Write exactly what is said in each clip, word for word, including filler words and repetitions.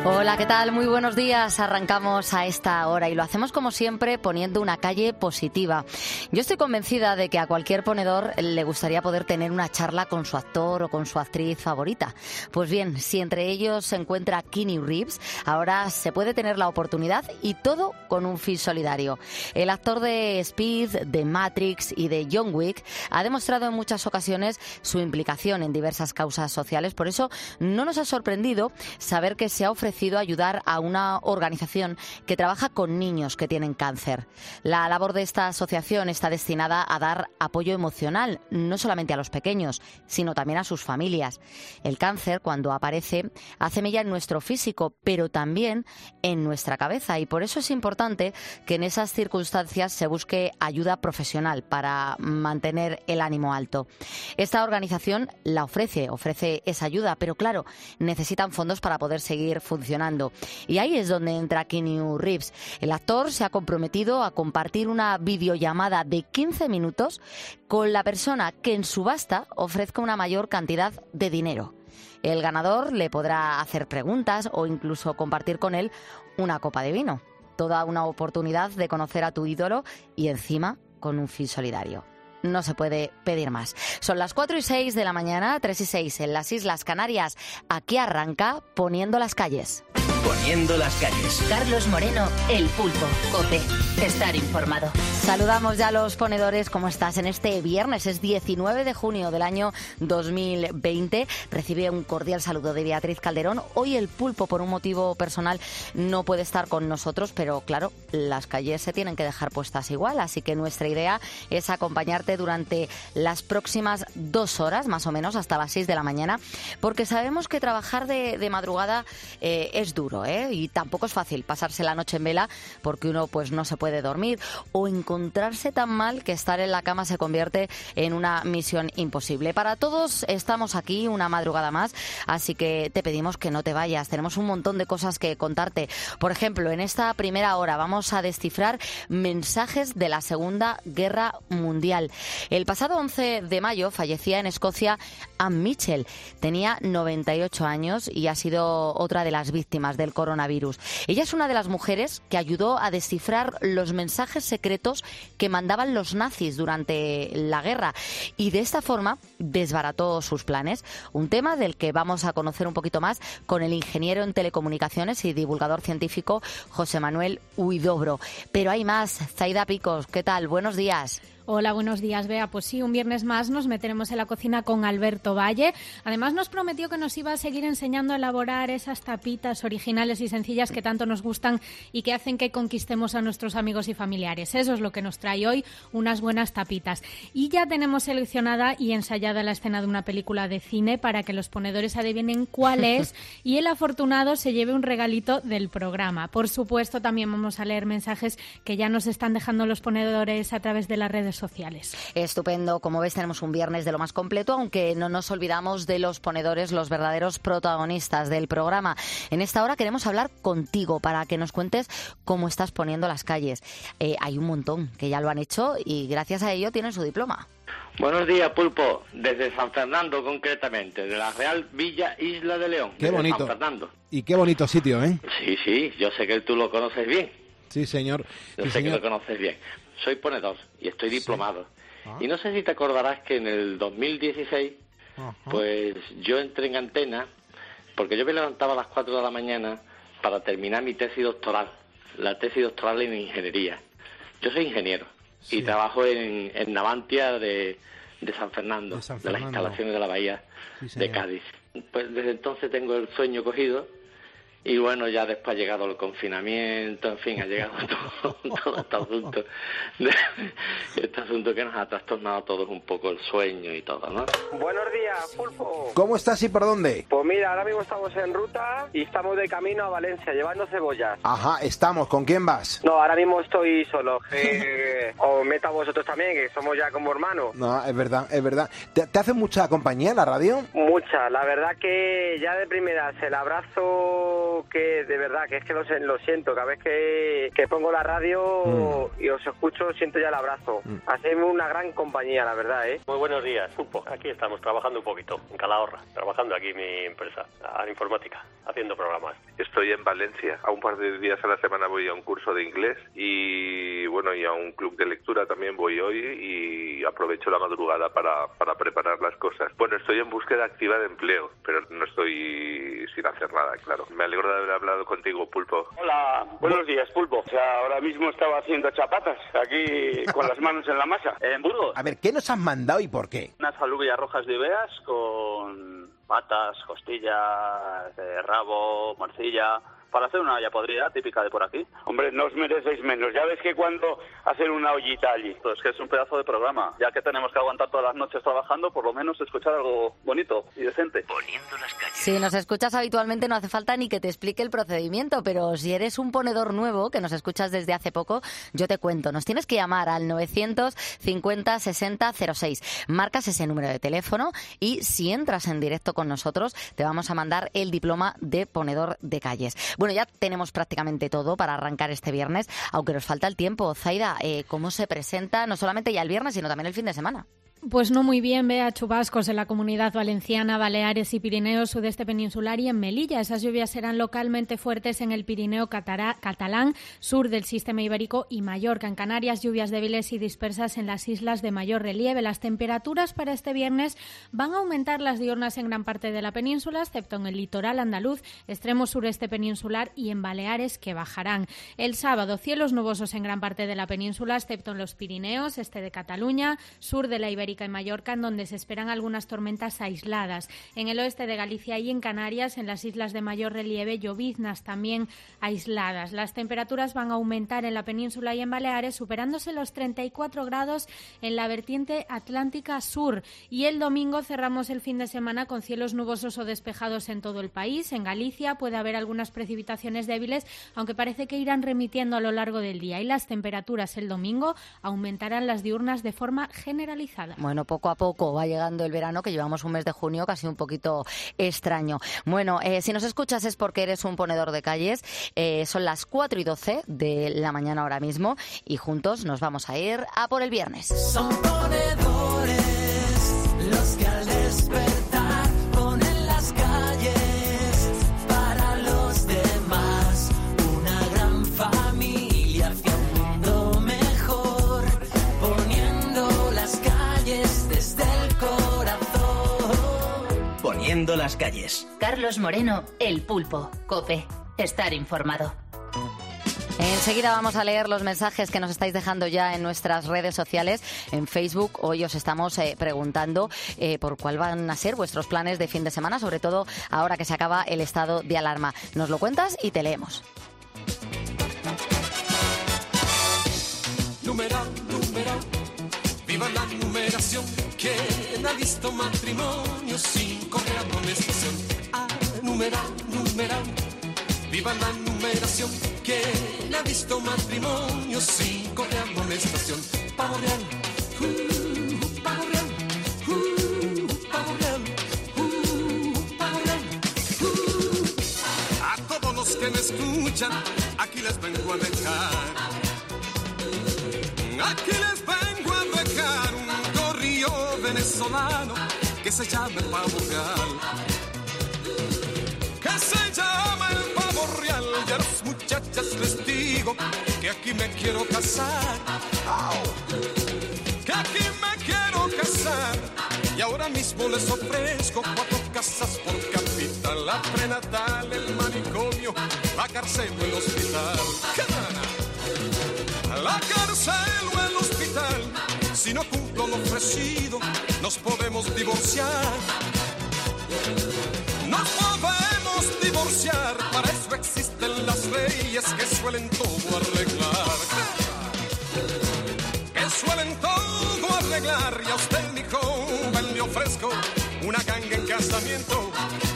Hola, ¿qué tal? Muy buenos días. Arrancamos a esta hora y lo hacemos como siempre poniendo una calle positiva. Yo estoy convencida de que a cualquier ponedor le gustaría poder tener una charla con su actor o con su actriz favorita. Pues bien, si entre ellos se encuentra Keanu Reeves, ahora se puede tener la oportunidad y todo con un fin solidario. El actor de Speed, de Matrix y de John Wick ha demostrado en muchas ocasiones su implicación en diversas causas sociales. Por eso no nos ha sorprendido saber que se ha ofrecido ayudar a una organización que trabaja con niños que tienen cáncer. La labor de esta asociación está destinada a dar apoyo emocional, no solamente a los pequeños, sino también a sus familias. El cáncer, cuando aparece, hace mella en nuestro físico, pero también en nuestra cabeza, y por eso es importante que en esas circunstancias se busque ayuda profesional para mantener el ánimo alto. Esta organización la ofrece, ofrece esa ayuda, pero claro, necesitan fondos para poder seguir funcionando. Y ahí es donde entra Keanu Reeves. El actor se ha comprometido a compartir una videollamada de quince minutos con la persona que en subasta ofrezca una mayor cantidad de dinero. El ganador le podrá hacer preguntas o incluso compartir con él una copa de vino. Toda una oportunidad de conocer a tu ídolo y encima con un fin solidario. No se puede pedir más. Son las cuatro y seis de la mañana, tres y seis en las Islas Canarias. Aquí arranca Poniendo las calles. Poniendo las calles. Carlos Moreno, El Pulpo. COPE. Estar informado. Saludamos ya a los ponedores. ¿Cómo estás? En este viernes es diecinueve de junio del año dos mil veinte. Recibe un cordial saludo de Beatriz Calderón. Hoy El Pulpo, por un motivo personal, no puede estar con nosotros, pero claro, las calles se tienen que dejar puestas igual. Así que nuestra idea es acompañarte durante las próximas dos horas, más o menos, hasta las seis de la mañana, porque sabemos que trabajar de, de madrugada eh, es duro. ¿Eh? Y tampoco es fácil pasarse la noche en vela porque uno pues no se puede dormir o encontrarse tan mal que estar en la cama se convierte en una misión imposible. Para todos estamos aquí una madrugada más, así que te pedimos que no te vayas. Tenemos un montón de cosas que contarte. Por ejemplo, en esta primera hora vamos a descifrar mensajes de la Segunda Guerra Mundial. El pasado once de mayo fallecía en Escocia Anne Mitchell. Tenía noventa y ocho años y ha sido otra de las víctimas del coronavirus. Ella es una de las mujeres que ayudó a descifrar los mensajes secretos que mandaban los nazis durante la guerra y de esta forma desbarató sus planes. Un tema del que vamos a conocer un poquito más con el ingeniero en telecomunicaciones y divulgador científico José Manuel Huidobro. Pero hay más. Zaida Picos, ¿qué tal? Buenos días. Hola, buenos días, Bea. Pues sí, un viernes más nos meteremos en la cocina con Alberto Valle. Además, nos prometió que nos iba a seguir enseñando a elaborar esas tapitas originales y sencillas que tanto nos gustan y que hacen que conquistemos a nuestros amigos y familiares. Eso es lo que nos trae hoy, unas buenas tapitas. Y ya tenemos seleccionada y ensayada la escena de una película de cine para que los ponedores adivinen cuál es y el afortunado se lleve un regalito del programa. Por supuesto, también vamos a leer mensajes que ya nos están dejando los ponedores a través de las redes sociales. Estupendo. Como ves, tenemos un viernes de lo más completo, aunque no nos olvidamos de los ponedores, los verdaderos protagonistas del programa. En esta hora queremos hablar contigo para que nos cuentes cómo estás poniendo las calles. Eh, hay un montón que ya lo han hecho y gracias a ello tienen su diploma. Buenos días, Pulpo, desde San Fernando concretamente, de la Real Villa Isla de León. Qué bonito. San Fernando. Y qué bonito sitio, ¿eh? Sí, sí, yo sé que tú lo conoces bien. Sí, señor. Yo sí, sé señor. que lo conoces bien. Soy ponedor y estoy diplomado. Sí. Ah. Y no sé si te acordarás que en el dos mil dieciséis, Ajá. pues yo entré en Antena, porque yo me levantaba a las cuatro de la mañana para terminar mi tesis doctoral, la tesis doctoral en ingeniería. Yo soy ingeniero sí. y trabajo en, en Navantia de, de, San Fernando, de San de Fernando, las instalaciones de la bahía sí, de Cádiz. Pues desde entonces tengo el sueño cogido. Y bueno, ya después ha llegado el confinamiento, en fin, ha llegado todo, todo este asunto, este asunto que nos ha trastornado a todos un poco el sueño y todo, ¿no? Buenos días, Pulpo. ¿Cómo estás y por dónde? Pues mira, ahora mismo estamos en ruta y estamos de camino a Valencia, llevando cebollas. Ajá, estamos. ¿Con quién vas? No, ahora mismo estoy solo. Eh, os meto a vosotros también, que somos ya como hermanos. No, es verdad, es verdad. ¿Te, te hace mucha compañía la radio? Mucha, la verdad que ya de primeras el abrazo algo que de verdad, que es que lo, lo siento, cada vez que, que pongo la radio mm. y os escucho, siento ya el abrazo. Mm. Hacemos una gran compañía, la verdad, ¿eh? Muy buenos días, Pulpo. Aquí estamos trabajando un poquito, en Calahorra, trabajando aquí en mi empresa, a informática, haciendo programas. Estoy en Valencia. A un par de días a la semana voy a un curso de inglés y, bueno, y a un club de lectura también voy hoy y aprovecho la madrugada para, para preparar las cosas. Bueno, estoy en búsqueda activa de empleo, pero no estoy sin hacer nada, claro. Me alegro de haber hablado contigo, Pulpo. Hola, buenos días, Pulpo. O sea, ahora mismo estaba haciendo chapatas aquí con las manos en la masa, en Burgos. A ver, ¿qué nos has mandado y por qué? Unas alubias rojas de Ibeas con patas, costillas, eh, rabo, morcilla, para hacer una olla podrida típica de por aquí. Hombre, no os merecéis menos. Ya ves que cuando hacen una ollita allí. Pues que es un pedazo de programa. Ya que tenemos que aguantar todas las noches trabajando, por lo menos escuchar algo bonito y decente. Poniendo las calles. Si nos escuchas habitualmente no hace falta ni que te explique el procedimiento, pero si eres un ponedor nuevo, que nos escuchas desde hace poco, yo te cuento. Nos tienes que llamar al novecientos cincuenta sesenta cero seis. Marcas ese número de teléfono y si entras en directo con nosotros, te vamos a mandar el diploma de ponedor de calles. Bueno, ya tenemos prácticamente todo para arrancar este viernes, aunque nos falta el tiempo. Zaida, eh, ¿cómo se presenta no solamente ya el viernes, sino también el fin de semana? Pues no muy bien, vea chubascos en la Comunidad Valenciana, Baleares y Pirineos, sudeste peninsular y en Melilla. Esas lluvias serán localmente fuertes en el Pirineo Catara, catalán, sur del sistema ibérico y Mallorca. En Canarias, lluvias débiles y dispersas en las islas de mayor relieve. Las temperaturas para este viernes van a aumentar las diurnas en gran parte de la península, excepto en el litoral andaluz, extremo sureste peninsular y en Baleares, que bajarán. El sábado, cielos nubosos en gran parte de la península, excepto en los Pirineos, este de Cataluña, sur de la Ibérica y Mallorca, en donde se esperan algunas tormentas aisladas. En el oeste de Galicia y en Canarias, en las islas de mayor relieve, lloviznas también aisladas. Las temperaturas van a aumentar en la península y en Baleares, superándose los treinta y cuatro grados en la vertiente atlántica sur. Y el domingo cerramos el fin de semana con cielos nubosos o despejados en todo el país. En Galicia puede haber algunas precipitaciones débiles, aunque parece que irán remitiendo a lo largo del día. Y las temperaturas el domingo aumentarán las diurnas de forma generalizada. Bueno, poco a poco va llegando el verano, que llevamos un mes de junio casi un poquito extraño. Bueno, eh, si nos escuchas es porque eres un ponedor de calles. Eh, son las cuatro y doce de la mañana ahora mismo y juntos nos vamos a ir a por el viernes. Son ponedores los que al despertar ponen las calles para los demás. Una gran familia hacia un mundo mejor, poniendo las calles desde el corazón. Poniendo las calles. Carlos Moreno, El Pulpo, COPE. Estar informado. Enseguida vamos a leer los mensajes que nos estáis dejando ya en nuestras redes sociales. En Facebook hoy os estamos eh, preguntando eh, por cuál van a ser vuestros planes de fin de semana, sobre todo ahora que se acaba el estado de alarma. Nos lo cuentas y te leemos. Numeral, numeral, viva la numeración. ¿Quién ha visto matrimonio sin correr amonestación? Ah, numeral, numeral, viva la numeración. ¿Quién ha visto matrimonio sin correr amonestación? Pavo real, uh, pavo real, uh, pavo real, uh, pavo real, uh. A todos los que me escuchan, aquí les vengo a dejar. Aquí les vengo a dejar un corrillo venezolano que se llama el pavo real. Que se llama el pavo real. Y a las muchachas les digo que aquí me quiero casar. Que aquí me quiero casar. Y ahora mismo les ofrezco cuatro casas por capital. La prenatal, el manicomio, la cárcel o el hospital. La cárcel o el hospital. Si no cumplo lo ofrecido, nos podemos divorciar. Nos podemos divorciar. Para eso existen las leyes que suelen todo arreglar. Que suelen todo arreglar. Y a usted, mi joven, le ofrezco una ganga en casamiento.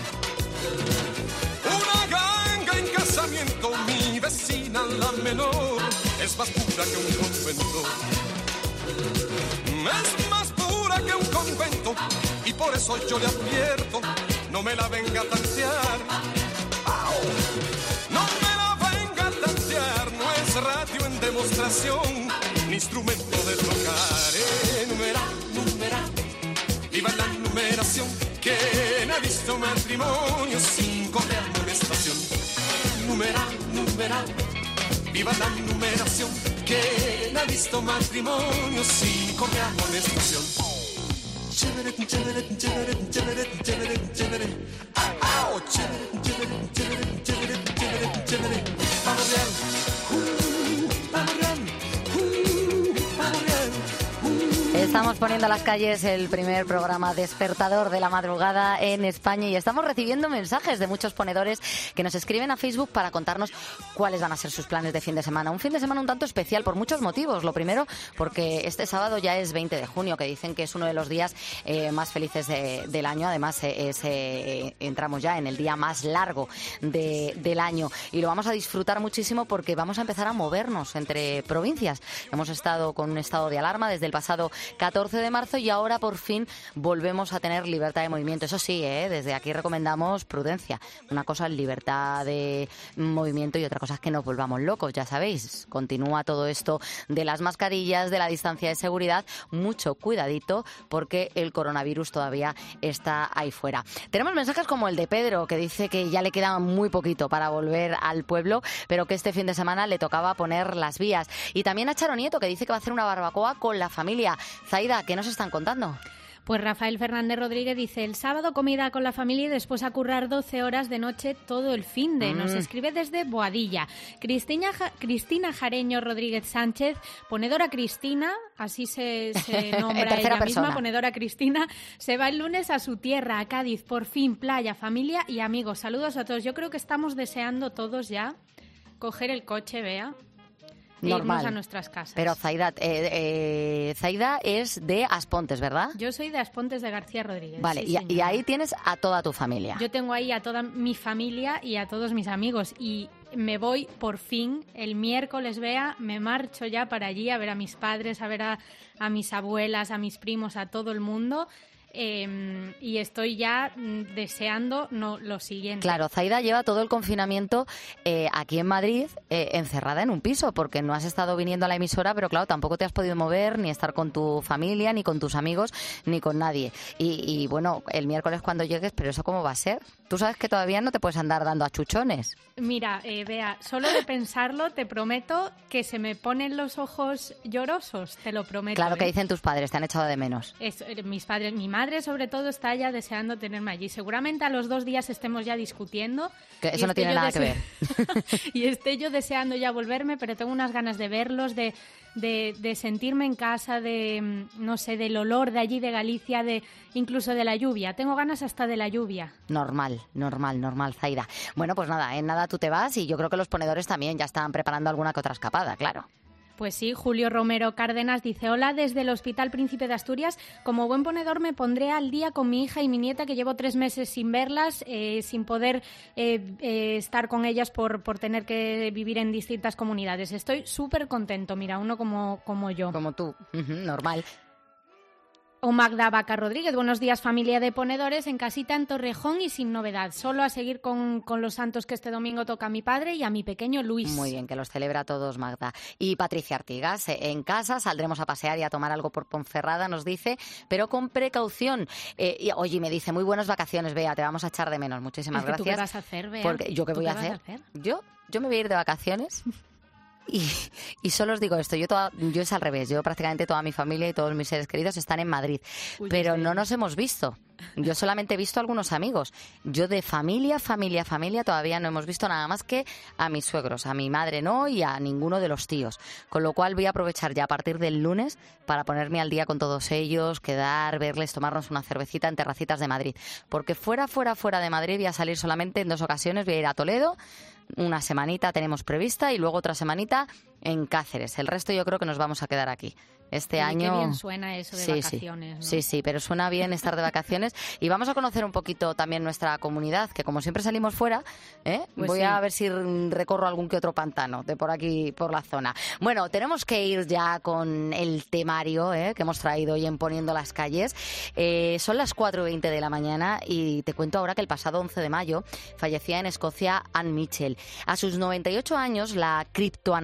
Una ganga en casamiento. Mi vecina, la menor, es más pura que un convento. Es más pura que un convento. Y por eso yo le advierto, no me la venga a tantear. ¡Au! demostración, un instrumento del tocar. Enumerar, numerar, viva la numeración. ¿Quién ha visto matrimonio sin correr amonestación? Numerar, numerar, viva la numeración. ¿Quién ha visto matrimonio sin correr amonestación? Chévere, chévere, chévere, chévere, chévere, chévere. Ah, ah, oh, chévere, chévere, chévere, chévere, chévere, chévere. Vamos bien, uh, vamos bien, uh, vamos bien. Estamos poniendo a las calles el primer programa despertador de la madrugada en España y estamos recibiendo mensajes de muchos ponedores que nos escriben a Facebook para contarnos cuáles van a ser sus planes de fin de semana. Un fin de semana un tanto especial por muchos motivos. Lo primero, porque este sábado ya es veinte de junio, que dicen que es uno de los días eh, más felices de, del año. Además, eh, es, eh, entramos ya en el día más largo de, del año y lo vamos a disfrutar muchísimo porque vamos a empezar a movernos entre provincias. Hemos estado con un estado de alarma desde el pasado catorce de marzo y ahora por fin volvemos a tener libertad de movimiento. Eso sí, ¿eh? Desde aquí recomendamos prudencia. Una cosa es libertad de movimiento y otra cosa es que nos volvamos locos, ya sabéis. Continúa todo esto de las mascarillas, de la distancia de seguridad. Mucho cuidadito porque el coronavirus todavía está ahí fuera. Tenemos mensajes como el de Pedro, que dice que ya le queda muy poquito para volver al pueblo, pero que este fin de semana le tocaba poner las vías. Y también a Charo Nieto, que dice que va a hacer una barbacoa con la familia. Zaida, ¿qué nos están contando? Pues Rafael Fernández Rodríguez dice, el sábado comida con la familia y después a currar doce horas de noche todo el finde. Mm. Nos escribe desde Boadilla. Cristina, ja- Cristina Jareño Rodríguez Sánchez, ponedora Cristina, así se, se nombra ella persona. misma, ponedora Cristina, se va el lunes a su tierra, a Cádiz, por fin, playa, familia y amigos. Saludos a todos. Yo creo que estamos deseando todos ya coger el coche, Bea. Normal. Irnos a nuestras casas. Pero Zaida, eh, eh, Zaida es de Aspontes, ¿verdad? Yo soy de Aspontes de García Rodríguez. Vale, sí, y, y ahí tienes a toda tu familia. Yo tengo ahí a toda mi familia y a todos mis amigos y me voy por fin el miércoles, Bea, me marcho ya para allí a ver a mis padres, a ver a, a mis abuelas, a mis primos, a todo el mundo. Eh, y estoy ya mm, deseando no, lo siguiente. Claro, Zaida lleva todo el confinamiento eh, aquí en Madrid eh, encerrada en un piso porque no has estado viniendo a la emisora, pero claro, tampoco te has podido mover ni estar con tu familia, ni con tus amigos, ni con nadie. Y, y bueno, el miércoles cuando llegues, ¿pero eso cómo va a ser? Tú sabes que todavía no te puedes andar dando achuchones. Mira, eh, Bea, solo de pensarlo te prometo que se me ponen los ojos llorosos, te lo prometo. Claro, ¿eh? que dicen tus padres, te han echado de menos. Es, eh, mis padres, mi madre sobre todo está ya deseando tenerme allí. Seguramente a los dos días estemos ya discutiendo. Que eso no tiene nada que ver. Y esté yo deseando ya volverme, pero tengo unas ganas de verlos, de, de, de sentirme en casa, de, no sé, del olor de allí de Galicia, de incluso de la lluvia. Tengo ganas hasta de la lluvia. Normal, normal, normal, Zaida. Bueno, pues nada, en nada tú te vas y yo creo que los ponedores también ya están preparando alguna que otra escapada, claro. Pues sí, Julio Romero Cárdenas dice, hola desde el Hospital Príncipe de Asturias. Como buen ponedor me pondré al día con mi hija y mi nieta, que llevo tres meses sin verlas, eh, sin poder eh, eh, estar con ellas por, por tener que vivir en distintas comunidades. Estoy súper contento, mira, uno como, como yo. Como tú, uh-huh, normal. O Magda Vaca Rodríguez, buenos días familia de ponedores, en casita en Torrejón y sin novedad. Solo a seguir con, con los santos que este domingo toca a mi padre y a mi pequeño Luis. Muy bien, que los celebra todos, Magda. Y Patricia Artigas, en casa saldremos a pasear y a tomar algo por Ponferrada, nos dice, pero con precaución. Eh, y, oye, me dice, muy buenas vacaciones, Bea, te vamos a echar de menos. Muchísimas es que gracias. ¿Tú qué vas a hacer, Bea? Porque, ¿yo qué voy qué a hacer? a hacer? Yo, yo me voy a ir de vacaciones. Y, y solo os digo esto, yo toda, yo es al revés, yo prácticamente toda mi familia y todos mis seres queridos están en Madrid, Uy, pero no nos hemos visto, yo solamente he visto a algunos amigos, yo de familia, familia, familia todavía no hemos visto nada más que a mis suegros, a mi madre no y a ninguno de los tíos, con lo cual voy a aprovechar ya a partir del lunes para ponerme al día con todos ellos, quedar, verles, tomarnos una cervecita en terracitas de Madrid, porque fuera, fuera, fuera de Madrid voy a salir solamente en dos ocasiones, voy a ir a Toledo, una semanita tenemos prevista y luego otra semanita en Cáceres. El resto yo creo que nos vamos a quedar aquí. Este Qué año... Qué bien suena eso de sí, vacaciones. Sí. ¿no? sí, sí, pero suena bien estar de vacaciones y vamos a conocer un poquito también nuestra comunidad, que como siempre salimos fuera, ¿eh? Pues voy sí. a ver si recorro algún que otro pantano de por aquí, por la zona. Bueno, tenemos que ir ya con el temario ¿eh? que hemos traído hoy en Poniendo las Calles. Eh, son las cuatro y veinte de la mañana y te cuento ahora que el pasado once de mayo fallecía en Escocia Anne Mitchell. A sus noventa y ocho años, la criptoanalista y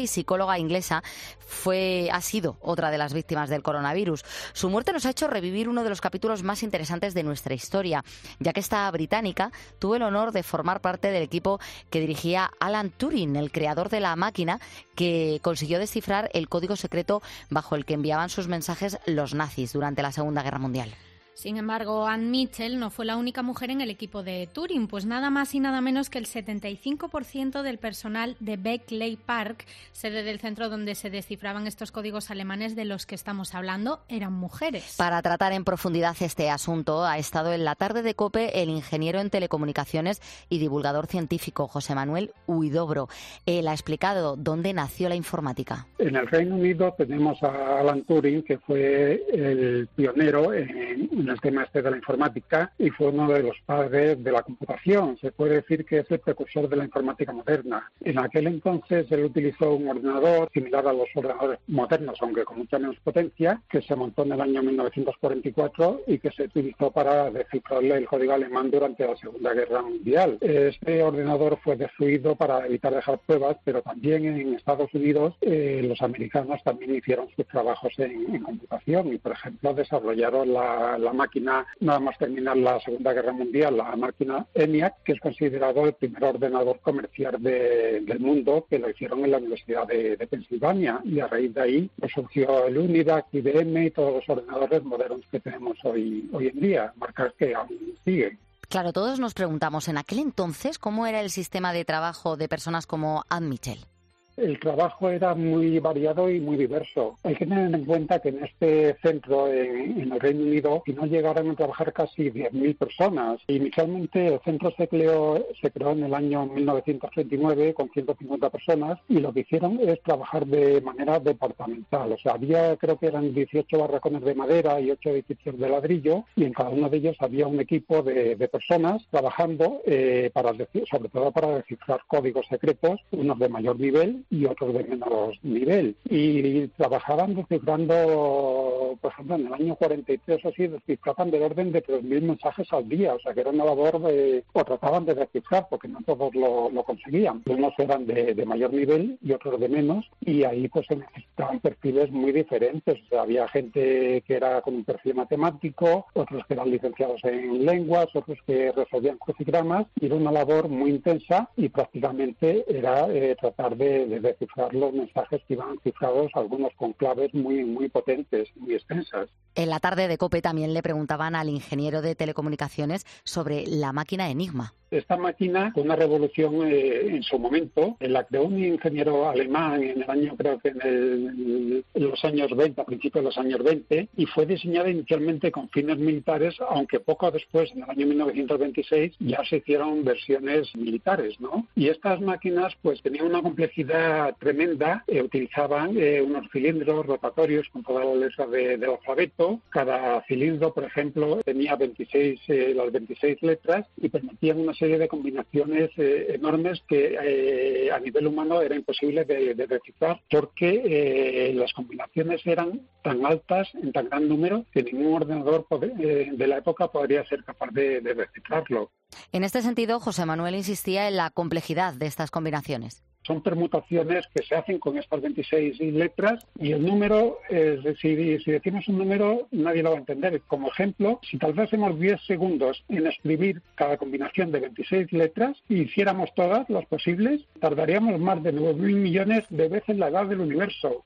psicóloga inglesa, fue, ha sido otra de las víctimas del coronavirus. Su muerte nos ha hecho revivir uno de los capítulos más interesantes de nuestra historia, ya que esta británica tuvo el honor de formar parte del equipo que dirigía Alan Turing, el creador de la máquina que consiguió descifrar el código secreto bajo el que enviaban sus mensajes los nazis durante la Segunda Guerra Mundial. Sin embargo, Anne Mitchell no fue la única mujer en el equipo de Turing, pues nada más y nada menos que el setenta y cinco por ciento del personal de Bletchley Park, sede del centro donde se descifraban estos códigos alemanes de los que estamos hablando, eran mujeres. Para tratar en profundidad este asunto, ha estado en la tarde de COPE el ingeniero en telecomunicaciones y divulgador científico José Manuel Huidobro. Él ha explicado dónde nació la informática. En el Reino Unido tenemos a Alan Turing, que fue el pionero en el tema este de la informática y fue uno de los padres de la computación. Se puede decir que es el precursor de la informática moderna. En aquel entonces él utilizó un ordenador similar a los ordenadores modernos, aunque con mucha menos potencia, que se montó en el año mil novecientos cuarenta y cuatro y que se utilizó para descifrarle el código alemán durante la Segunda Guerra Mundial. Este ordenador fue destruido para evitar dejar pruebas, pero también en Estados Unidos eh, los americanos también hicieron sus trabajos en, en computación y, por ejemplo, desarrollaron la, la máquina, nada más terminar la Segunda Guerra Mundial, la máquina ENIAC, que es considerado el primer ordenador comercial de, del mundo, que lo hicieron en la Universidad de, de Pensilvania, y a raíz de ahí pues, surgió el UNIVAC, I B M y todos los ordenadores modernos que tenemos hoy, hoy en día, marcas que aún siguen. Claro, todos nos preguntamos en aquel entonces cómo era el sistema de trabajo de personas como Anne Mitchell. El trabajo era muy variado y muy diverso. Hay que tener en cuenta que en este centro, en, en el Reino Unido, si no llegaron a trabajar casi diez mil personas. Inicialmente el centro se creó, se creó en el año mil novecientos treinta y nueve con ciento cincuenta personas y lo que hicieron es trabajar de manera departamental. O sea, había, creo que eran dieciocho barracones de madera y ocho edificios de ladrillo y en cada uno de ellos había un equipo de, de personas trabajando eh, para, sobre todo para descifrar códigos secretos, unos de mayor nivel y otros de menos nivel. Y trabajaban descifrando, por ejemplo, en el año cuarenta y tres o así, descifraban del orden de tres mil mensajes al día, o sea que era una labor de, o trataban de descifrar, porque no todos lo, lo conseguían. Unos eran de, de mayor nivel y otros de menos, y ahí pues se necesitaban perfiles muy diferentes. O sea, había gente que era con un perfil matemático, otros que eran licenciados en lenguas, otros que resolvían crucigramas, y era una labor muy intensa y prácticamente era eh, tratar de, de descifrar los mensajes que iban cifrados, algunos con claves muy, muy potentes, muy extensas. En la tarde de COPE también le preguntaban al ingeniero de telecomunicaciones sobre la máquina Enigma. Esta máquina fue una revolución eh, en su momento. La creó un ingeniero alemán en el año, creo que en, el, en los años veinte, a principios de los años veinte, y fue diseñada inicialmente con fines militares, aunque poco después, en el año mil novecientos veintiséis, ya se hicieron versiones militares, ¿no? Y estas máquinas pues tenían una complejidad tremenda, eh, utilizaban eh, unos cilindros rotatorios con todas las letras de, del alfabeto. Cada cilindro, por ejemplo, tenía veintiséis, eh, las veintiséis letras y permitían una serie de combinaciones eh, enormes que eh, a nivel humano era imposible de, de descifrar porque eh, las combinaciones eran tan altas, en tan gran número, que ningún ordenador poder, eh, de la época podría ser capaz de, de descifrarlo. En este sentido, José Manuel insistía en la complejidad de estas combinaciones. Son permutaciones que se hacen con estas veintiséis letras y el número, es decir, si decimos un número, nadie lo va a entender. Como ejemplo, si tardásemos diez segundos en escribir cada combinación de veintiséis letras y hiciéramos todas las posibles, tardaríamos más de nueve mil millones de veces la edad del universo.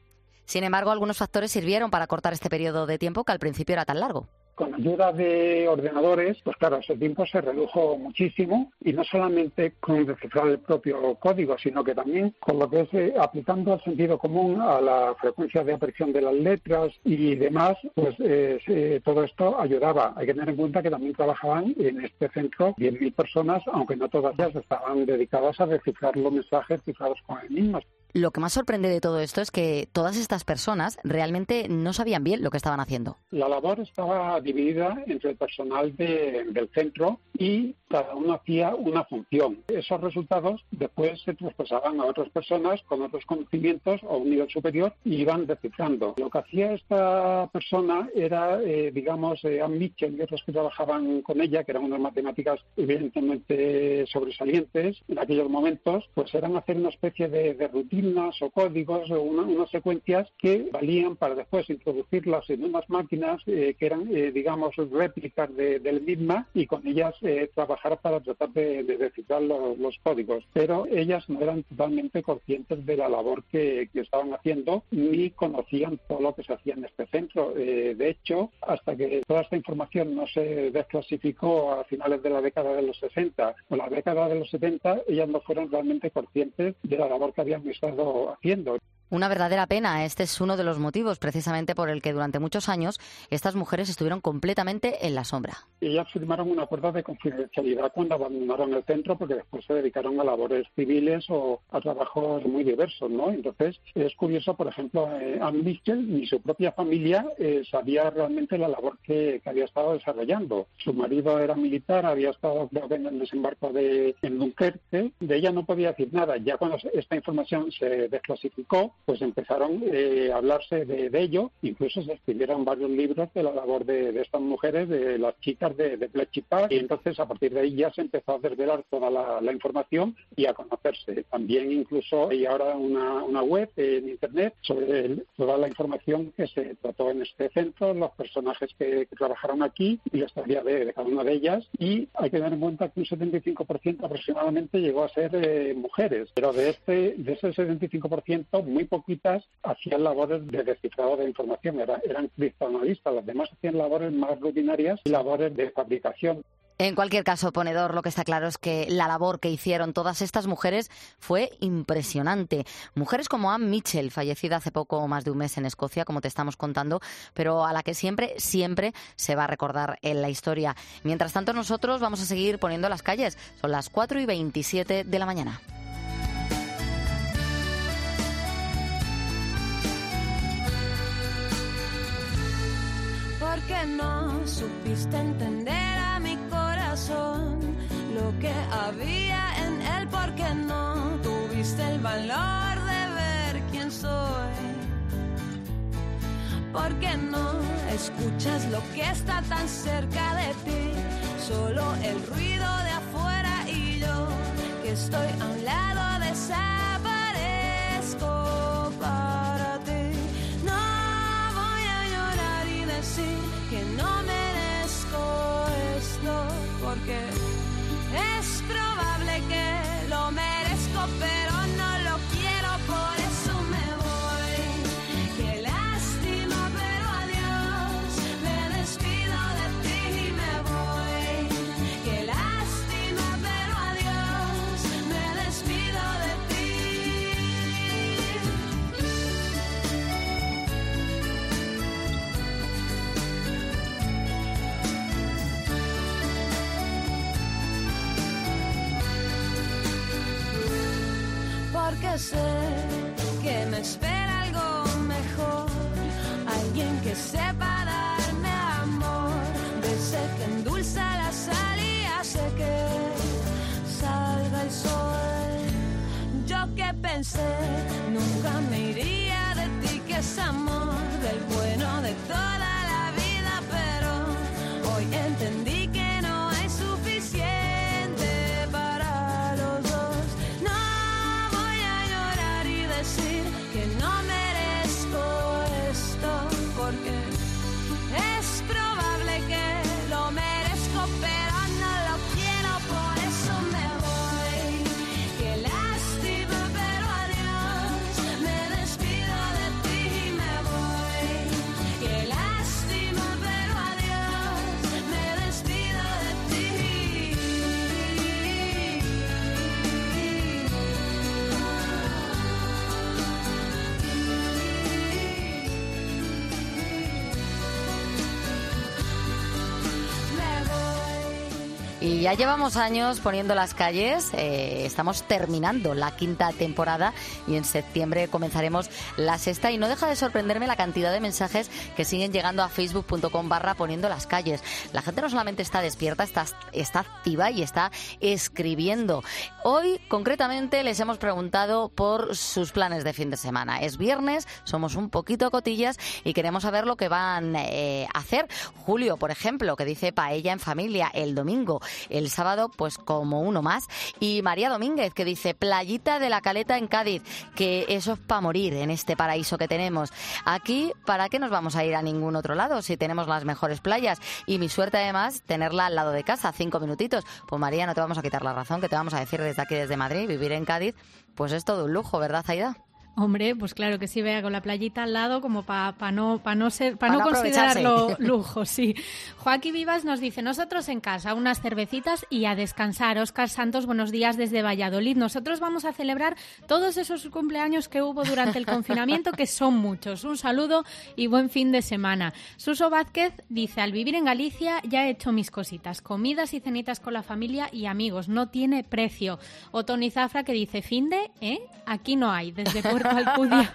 Sin embargo, algunos factores sirvieron para cortar este periodo de tiempo que al principio era tan largo. Con ayuda de ordenadores, pues claro, ese tiempo se redujo muchísimo y no solamente con descifrar el propio código, sino que también con lo que es eh, aplicando el sentido común a la frecuencia de aparición de las letras y demás, pues eh, eh, todo esto ayudaba. Hay que tener en cuenta que también trabajaban en este centro diez mil personas, aunque no todas ellas estaban dedicadas a descifrar los mensajes cifrados con enigmas. Lo que más sorprende de todo esto es que todas estas personas realmente no sabían bien lo que estaban haciendo. La labor estaba dividida entre el personal de, del centro y cada uno hacía una función. Esos resultados después se traspasaban a otras personas con otros conocimientos o un nivel superior y iban descifrando. Lo que hacía esta persona era, eh, digamos, eh, Anne Mitchell y otros que trabajaban con ella, que eran unas matemáticas evidentemente sobresalientes en aquellos momentos, pues eran hacer una especie de, de rutina consignas o códigos o una, unas secuencias que valían para después introducirlas en unas máquinas eh, que eran, eh, digamos, réplicas de, del misma y con ellas eh, trabajar para tratar de, de descifrar los, los códigos. Pero ellas no eran totalmente conscientes de la labor que, que estaban haciendo ni conocían todo lo que se hacía en este centro. Eh, de hecho, hasta que toda esta información no se desclasificó a finales de la década de los sesenta o la década de los setenta, ellas no fueron realmente conscientes de la labor que habían estado haciendo. Una verdadera pena. Este es uno de los motivos precisamente por el que durante muchos años estas mujeres estuvieron completamente en la sombra. Ellas firmaron un acuerdo de confidencialidad cuando abandonaron el centro porque después se dedicaron a labores civiles o a trabajos muy diversos, ¿no? Entonces es curioso, por ejemplo, eh, Anne Mitchell ni su propia familia eh, sabía realmente la labor que, que había estado desarrollando. Su marido era militar, había estado creo que en el desembarco de en Dunkerque. De ella no podía decir nada. Ya cuando esta información se desclasificó, pues empezaron eh, a hablarse de, de ello, incluso se escribieron varios libros de la labor de, de estas mujeres, de las chicas de, de Bletchley Park, y entonces a partir de ahí ya se empezó a desvelar toda la, la información y a conocerse. También incluso hay ahora una, una web en internet sobre el, toda la información que se trató en este centro, los personajes que, que trabajaron aquí y la historia de, de cada una de ellas, y hay que tener en cuenta que un setenta y cinco por ciento aproximadamente llegó a ser eh, mujeres, pero de este de ese setenta y cinco por ciento muy poquitas hacían labores de descifrado de información, Era, eran criptoanalistas, las demás hacían labores más rutinarias y labores de fabricación. En cualquier caso, ponedor, lo que está claro es que la labor que hicieron todas estas mujeres fue impresionante. Mujeres como Anne Mitchell, fallecida hace poco más de un mes en Escocia, como te estamos contando, pero a la que siempre, siempre se va a recordar en la historia. Mientras tanto, nosotros vamos a seguir poniendo las calles. Son las cuatro y veintisiete de la mañana. Porque no supiste entender a mi corazón lo que había en él, porque no tuviste el valor de ver quién soy, porque no escuchas lo que está tan cerca de ti, solo el ruido de afuera y yo que estoy a un lado desaparezco para ti. Que no merezco esto, porque es probable que lo merezco, pero no lo quiero, por eso me voy. Qué lástima, pero adiós, me despido de ti y me voy. Qué lástima, pero adiós, me despido de ti. Porque sé que me espera algo mejor, alguien que sepa darme amor, de ese que endulza la sal y hace que salga el sol. Yo que pensé nunca me iría de ti, que es amor del bueno de toda la vida, pero hoy entendí que no hay suficiente para los dos. Que no merezco esto, porque es probable que lo merezco, pero no lo quiero, por eso me voy. Qué lástima, pero adiós, me despido de ti y me voy. Qué lástima, pero adiós, me despido de ti. Y ya llevamos años poniendo las calles, eh, estamos terminando la quinta temporada y en septiembre comenzaremos la sexta, y no deja de sorprenderme la cantidad de mensajes que siguen llegando a facebook punto com barra poniendo las calles. La gente no solamente está despierta, está, está activa y está escribiendo. Hoy concretamente les hemos preguntado por sus planes de fin de semana. Es viernes, somos un poquito cotillas y queremos saber lo que van eh, a hacer. Julio, por ejemplo, que dice paella en familia el domingo. el sábado pues como uno más. Y María Domínguez, que dice Playita de la Caleta en Cádiz, que eso es para morir en este paraíso que tenemos. Aquí, ¿para qué nos vamos a ir a ningún otro lado si tenemos las mejores playas? Y mi suerte además, tenerla al lado de casa, cinco minutitos. Pues María, no te vamos a quitar la razón, que te vamos a decir desde aquí, desde Madrid, vivir en Cádiz, pues es todo un lujo, ¿verdad, Zaida? Hombre, pues claro que sí, vea, con la playita al lado como para pa no, pa no, ser, pa pa no, no considerarlo lujo, sí. Joaquín Vivas nos dice, nosotros en casa, unas cervecitas y a descansar. Óscar Santos, buenos días desde Valladolid. Nosotros vamos a celebrar todos esos cumpleaños que hubo durante el confinamiento, que son muchos. Un saludo y buen fin de semana. Suso Vázquez dice, al vivir en Galicia ya he hecho mis cositas, comidas y cenitas con la familia y amigos, no tiene precio. O Tony Zafra, que dice, fin de, ¿eh? Aquí no hay, desde Puerto Alcudia.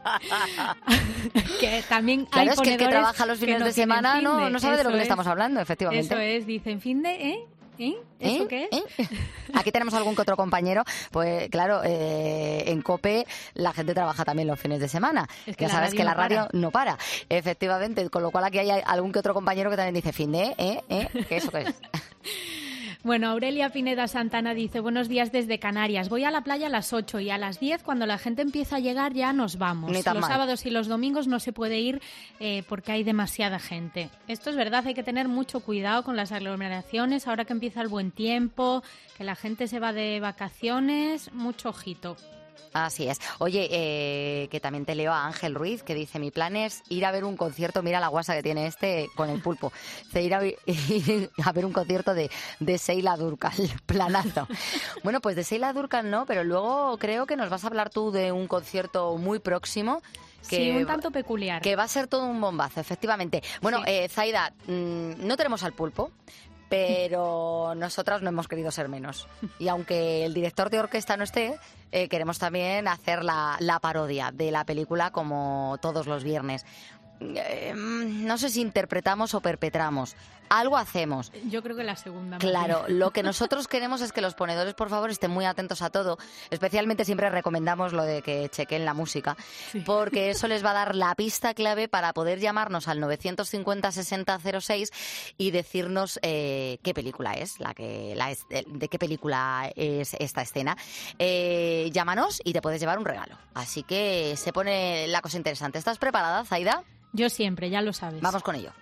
Que también claro, hay es que el que ponedores trabaja los fines que no de semana tienen no, finde. no sabe de lo que Eso le es. estamos hablando, efectivamente. Eso es, dicen fin de, ¿eh? ¿Eh? ¿Eso ¿Eh? qué es? ¿Eh? Aquí tenemos algún que otro compañero, pues claro, eh, en COPE la gente trabaja también los fines de semana. Es que ya la sabes radio que la no radio para. no para, efectivamente, con lo cual aquí hay algún que otro compañero que también dice fin de, ¿eh? ¿Eh? ¿Qué eso qué es? Bueno, Aurelia Pineda Santana dice, buenos días desde Canarias. Voy a la playa a las ocho y a las diez, cuando la gente empieza a llegar, ya nos vamos. Ni tan Los mal. sábados y los domingos no se puede ir eh, porque hay demasiada gente. Esto es verdad, hay que tener mucho cuidado con las aglomeraciones. Ahora que empieza el buen tiempo, que la gente se va de vacaciones, mucho ojito. Así es. Oye, eh, que también te leo a Ángel Ruiz, que dice, mi plan es ir a ver un concierto, mira la guasa que tiene este con el pulpo, de ir a, ir a ver un concierto de, de Sheila Durkal, planazo. Bueno, pues de Sheila Durkal no, pero luego creo que nos vas a hablar tú de un concierto muy próximo. Que, Sí, un tanto peculiar. Que va a ser todo un bombazo, efectivamente. Bueno, Sí. eh, Zaida, mmm, no tenemos al pulpo, pero nosotras no hemos querido ser menos. Y aunque el director de orquesta no esté, eh, queremos también hacer la, la parodia de la película como todos los viernes. Eh, no sé si interpretamos o perpetramos. Algo hacemos. Yo creo que la segunda. más Claro, bien. lo que nosotros queremos es que los ponedores, por favor, estén muy atentos a todo. Especialmente siempre recomendamos lo de que chequen la música, Sí. porque eso les va a dar la pista clave para poder llamarnos al novecientos cincuenta sesenta cero seis y decirnos eh, qué película es, la que, la es- de, de qué película es esta escena. Eh, llámanos y te puedes llevar un regalo. Así que se pone la cosa interesante. ¿Estás preparada, Zaida? Yo siempre, ya lo sabes. Vamos con ello.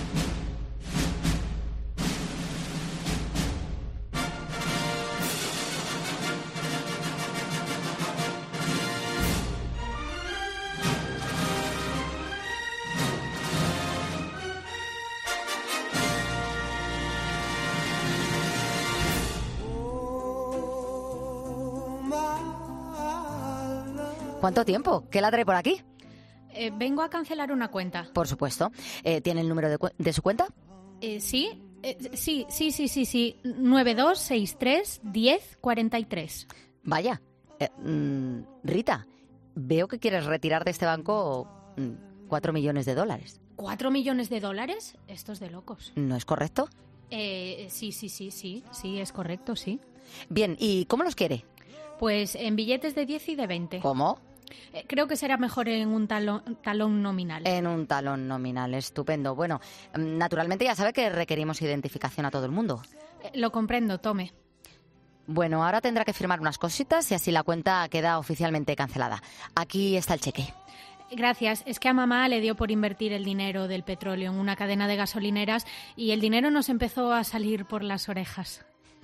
¿Cuánto tiempo? ¿Qué la trae por aquí? Eh, vengo a cancelar una cuenta. Por supuesto. Eh, ¿Tiene el número de, cu- de su cuenta? Eh, ¿Sí? Eh, sí, sí, sí, sí, sí. nueve dos seis tres diez cuarenta y tres. Vaya. Eh, mm, Rita, veo que quieres retirar de este banco mm, cuatro millones de dólares. ¿Cuatro millones de dólares? Esto es de locos. ¿No es correcto? Eh, sí, sí, sí, sí. Sí, es correcto, sí. Bien, ¿y cómo los quiere? Pues en billetes de diez y de veinte. ¿Cómo? Eh, creo que será mejor en un talón, talón nominal. En un talón nominal, estupendo. Bueno, mm, naturalmente ya sabe que requerimos identificación a todo el mundo. Eh, lo comprendo, tome. Bueno, ahora tendrá que firmar unas cositas y así la cuenta queda oficialmente cancelada. Aquí está el cheque. Gracias. Es que a mamá le dio por invertir el dinero del petróleo en una cadena de gasolineras y el dinero nos empezó a salir por las orejas.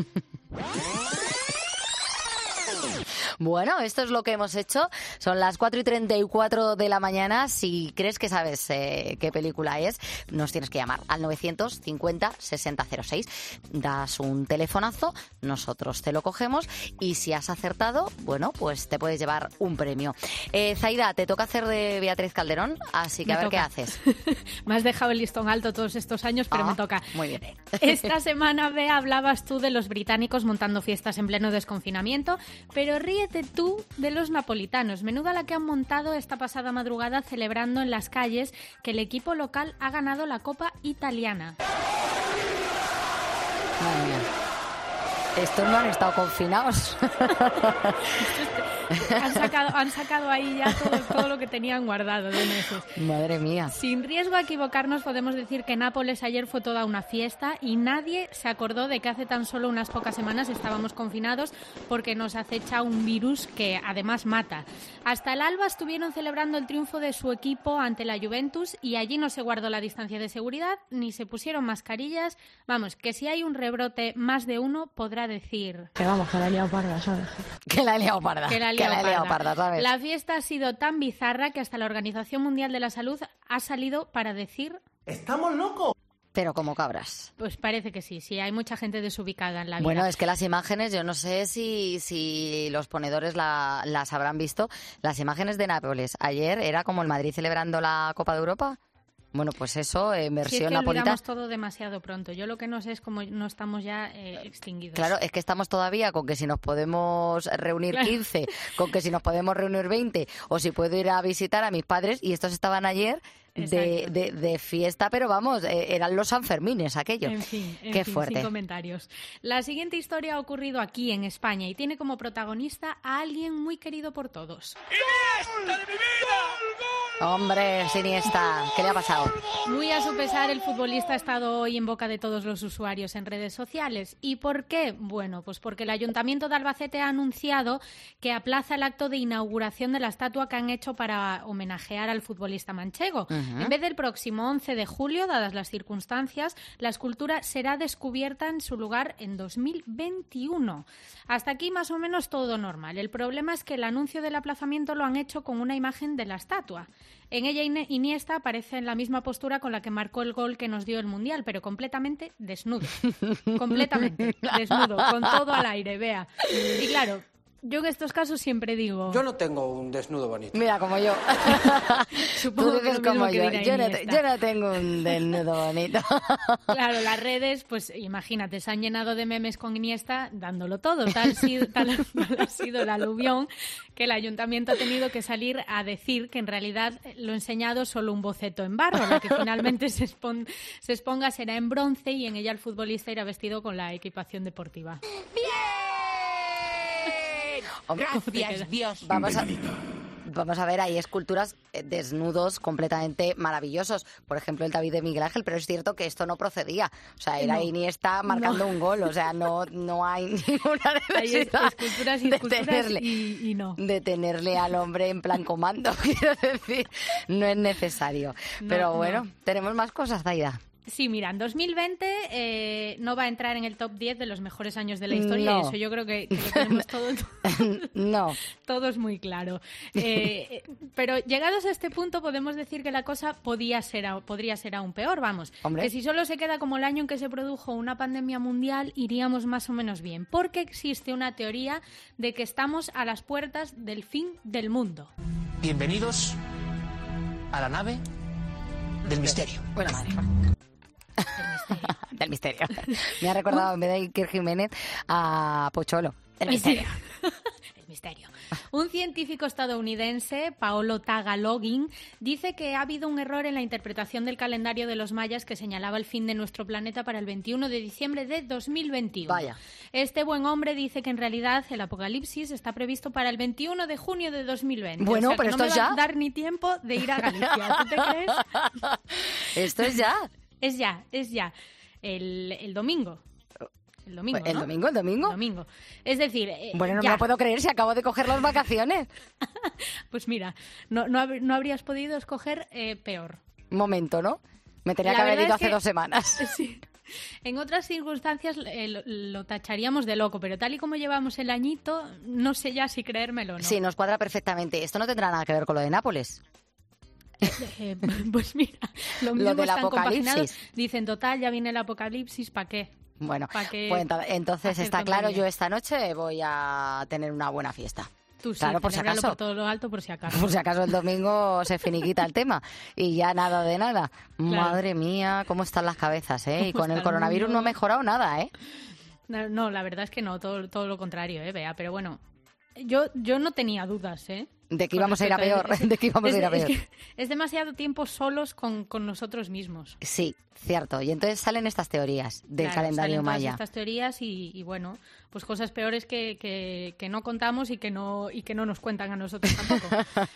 Bueno, esto es lo que hemos hecho. Son las cuatro y treinta y cuatro de la mañana. Si crees que sabes eh, qué película es, nos tienes que llamar al novecientos cincuenta sesenta cero seis. Das un telefonazo, nosotros te lo cogemos y si has acertado, bueno, pues te puedes llevar un premio. Eh, Zaida, te toca hacer de Beatriz Calderón, así que Me a ver toca. qué haces. Me has dejado el listón alto todos estos años, pero Ah, me toca. Muy bien. Esta semana, Bea, hablabas tú de los británicos montando fiestas en pleno desconfinamiento, pero ríete tú de los napolitanos. Menuda la que han montado esta pasada madrugada celebrando en las calles que el equipo local ha ganado la Copa Italiana. Madre mía. Estos no han estado confinados. Han sacado, han sacado ahí ya todo, todo lo que tenían guardado de meses. Madre mía. Sin riesgo a equivocarnos, podemos decir que Nápoles ayer fue toda una fiesta y nadie se acordó de que hace tan solo unas pocas semanas estábamos confinados porque nos acecha un virus que además mata. Hasta el alba estuvieron celebrando el triunfo de su equipo ante la Juventus y allí no se guardó la distancia de seguridad ni se pusieron mascarillas. Vamos, que si hay un rebrote, más de uno podrá decir... Que vamos, que la he liado parda, ¿sabes? Que la he liado parda. Que la Que la he liado parda, ¿sabes? La fiesta ha sido tan bizarra que hasta la Organización Mundial de la Salud ha salido para decir... ¡Estamos locos! Pero como cabras. Pues parece que sí, sí, hay mucha gente desubicada en la vida. Bueno, es que las imágenes, yo no sé si, si los ponedores la, las habrán visto, las imágenes de Nápoles ayer era como el Madrid celebrando la Copa de Europa. Bueno, pues eso, en versión sí, es que napolitana. olvidamos todo demasiado pronto. Yo lo que no sé es cómo no estamos ya eh, extinguidos. Claro, es que estamos todavía con que si nos podemos reunir Claro. quince, con que si nos podemos reunir veinte, o si puedo ir a visitar a mis padres, y estos estaban ayer de, de, de fiesta, pero vamos, eh, eran los Sanfermines aquello. En fin, en Qué fin, fuerte. sin comentarios. La siguiente historia ha ocurrido aquí en España y tiene como protagonista a alguien muy querido por todos. Hombre, Siniesta, ¿qué le ha pasado? Muy a su pesar, el futbolista ha estado hoy en boca de todos los usuarios en redes sociales. ¿Y por qué? Bueno, pues porque el Ayuntamiento de Albacete ha anunciado que aplaza el acto de inauguración de la estatua que han hecho para homenajear al futbolista manchego. Ujú. En vez del próximo once de julio, dadas las circunstancias, la escultura será descubierta en su lugar en dos mil veintiuno. Hasta aquí más o menos todo normal. El problema es que el anuncio del aplazamiento lo han hecho con una imagen de la estatua. En ella Ine- Iniesta aparece en la misma postura con la que marcó el gol que nos dio el Mundial, pero completamente desnudo. completamente desnudo, con todo al aire, vea. Y claro, yo en estos casos siempre digo... Yo no tengo un desnudo bonito. Mira, como yo. Supongo Tú que dices lo mismo como que yo. dirá Yo no, te- Iniesta. yo no tengo un desnudo bonito. Claro, las redes, pues imagínate, se han llenado de memes con Iniesta dándolo todo. Tal, si- tal- tal ha sido el aluvión que el ayuntamiento ha tenido que salir a decir que en realidad lo enseñado es solo un boceto en barro. La que finalmente se, expon- se exponga será en bronce y en ella el futbolista irá vestido con la equipación deportiva. Hombre, Gracias, Dios. Vamos a, vamos a ver, hay esculturas eh, desnudos completamente maravillosos. Por ejemplo, el David de Miguel Ángel, pero es cierto que esto no procedía. O sea, era No. Iniesta marcando No. un gol. O sea, no, no hay ninguna Hay necesidad esculturas y de esculturas tenerle, y, y no. de tenerle al hombre en plan comando. Quiero decir, no es necesario. No, Pero no. bueno, tenemos más cosas, Zaida. Sí, mira, en dos mil veinte eh, no va a entrar en el top diez de los mejores años de la historia. No. Y eso yo creo que, que lo tenemos todo, No. todo es muy claro. Eh, eh, pero llegados a este punto podemos decir que la cosa podía ser, au- podría ser aún peor, vamos. Hombre. Que si solo se queda como el año en que se produjo una pandemia mundial, iríamos más o menos bien. Porque existe una teoría de que estamos a las puertas del fin del mundo. Bienvenidos a la nave del misterio. Buena madre. Del misterio. Me ha recordado en vez de Iker Jiménez a Pocholo. El misterio. El misterio. Un científico estadounidense, Paolo Tagalogin, dice que ha habido un error en la interpretación del calendario de los mayas que señalaba el fin de nuestro planeta para el veintiuno de diciembre de dos mil veintiuno. Vaya. Este buen hombre dice que en realidad el apocalipsis está previsto para el veintiuno de junio de dos mil veinte. Bueno, O sea, que pero no esto me va ya. a dar ni tiempo de ir a Galicia. ¿Tú te crees? Esto es ya. Es ya, es ya. El, el domingo. El domingo, ¿El ¿no? domingo? ¿El domingo? Domingo. Es decir, eh, Bueno, no ya. me lo puedo creer si acabo de coger las vacaciones. Pues mira, no, no, hab- no habrías podido escoger eh, peor. Momento, ¿no? Me tenía La que haber verdad ido es hace que- dos semanas. Sí. En otras circunstancias eh, lo, lo tacharíamos de loco, pero tal y como llevamos el añito, no sé ya si creérmelo o no. Sí, nos cuadra perfectamente. Esto no tendrá nada que ver con lo de Nápoles. Eh, pues mira, lo mismo del están apocalipsis. compaginados. Dicen, total, ya viene el apocalipsis, ¿para qué? Bueno, ¿Pa' qué pues ento- entonces hacer está claro, tonterías? yo esta noche voy a tener una buena fiesta. Tú sí, Claro, por si celébralo acaso. por todo lo alto, por si acaso. Por si acaso el domingo se finiquita el tema y ya nada de nada. Madre mía, cómo están las cabezas, ¿eh? Y ¿Cómo con el está el coronavirus no ha mundo? mejorado nada, ¿eh? No, no, la verdad es que no, todo, todo lo contrario, ¿eh? Vea, pero bueno, yo, yo no tenía dudas, ¿eh? De que íbamos a ir a peor, de que íbamos es, a ir a peor. Es, que es demasiado tiempo solos con, con nosotros mismos. Sí, cierto. Y entonces salen estas teorías del claro, calendario salen maya. Todas estas teorías y, y bueno, pues cosas peores que, que, que no contamos y que no y que no nos cuentan a nosotros tampoco.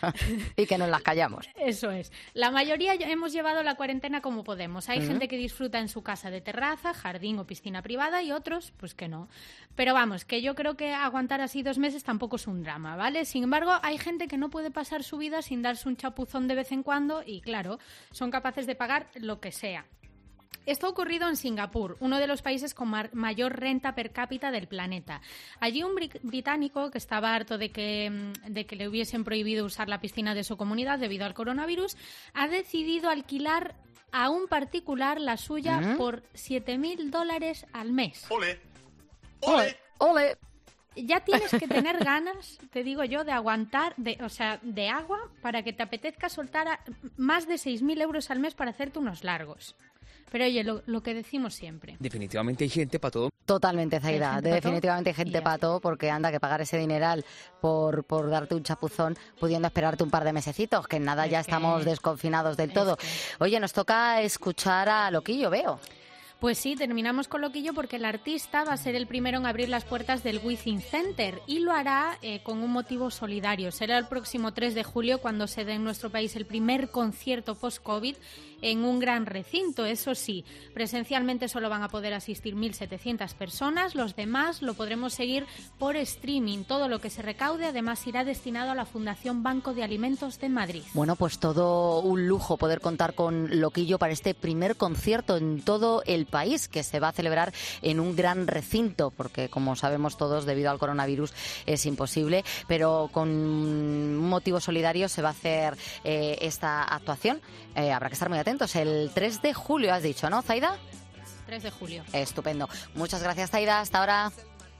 Y que nos las callamos. Eso es. La mayoría hemos llevado la cuarentena como podemos. Hay uh-huh. gente que disfruta en su casa de terraza, jardín o piscina privada y otros, pues que no. Pero vamos, que yo creo que aguantar así dos meses tampoco es un drama, ¿vale? Sin embargo, hay gente que no puede pasar su vida sin darse un chapuzón de vez en cuando y, claro, son capaces de pagar lo que sea. Esto ha ocurrido en Singapur, uno de los países con mar- mayor renta per cápita del planeta. Allí un bri- británico que estaba harto de que, de que le hubiesen prohibido usar la piscina de su comunidad debido al coronavirus, ha decidido alquilar a un particular la suya ¿Mm? por siete mil dólares al mes. ¡Ole! ¡Ole! ¡Ole! Ya tienes que tener ganas, te digo yo, de aguantar, de, o sea, de agua para que te apetezca soltar a, más de seis mil euros al mes para hacerte unos largos. Pero oye, lo, lo que decimos siempre. Definitivamente hay gente para todo. Totalmente, Zaida. Hay gente Definitivamente hay gente para todo, porque anda que pagar ese dineral por, por darte un chapuzón pudiendo esperarte un par de mesecitos, que en nada es ya que... estamos desconfinados del todo. Que... Oye, nos toca escuchar a Loquillo, veo. Pues sí, terminamos con Loquillo porque el artista va a ser el primero en abrir las puertas del Within Center y lo hará eh, con un motivo solidario. Será el próximo tres de julio cuando se dé en nuestro país el primer concierto post-COVID en un gran recinto. Eso sí, presencialmente solo van a poder asistir mil setecientas personas, los demás lo podremos seguir por streaming. Todo lo que se recaude además irá destinado a la Fundación Banco de Alimentos de Madrid. Bueno, pues todo un lujo poder contar con Loquillo para este primer concierto en todo el país, que se va a celebrar en un gran recinto, porque como sabemos todos, debido al coronavirus es imposible, pero con un motivo solidario se va a hacer eh, esta actuación. Eh, habrá que estar muy atentos. El tres de julio has dicho, ¿no, Zaida? tres de julio. Estupendo. Muchas gracias, Zaida. Hasta ahora.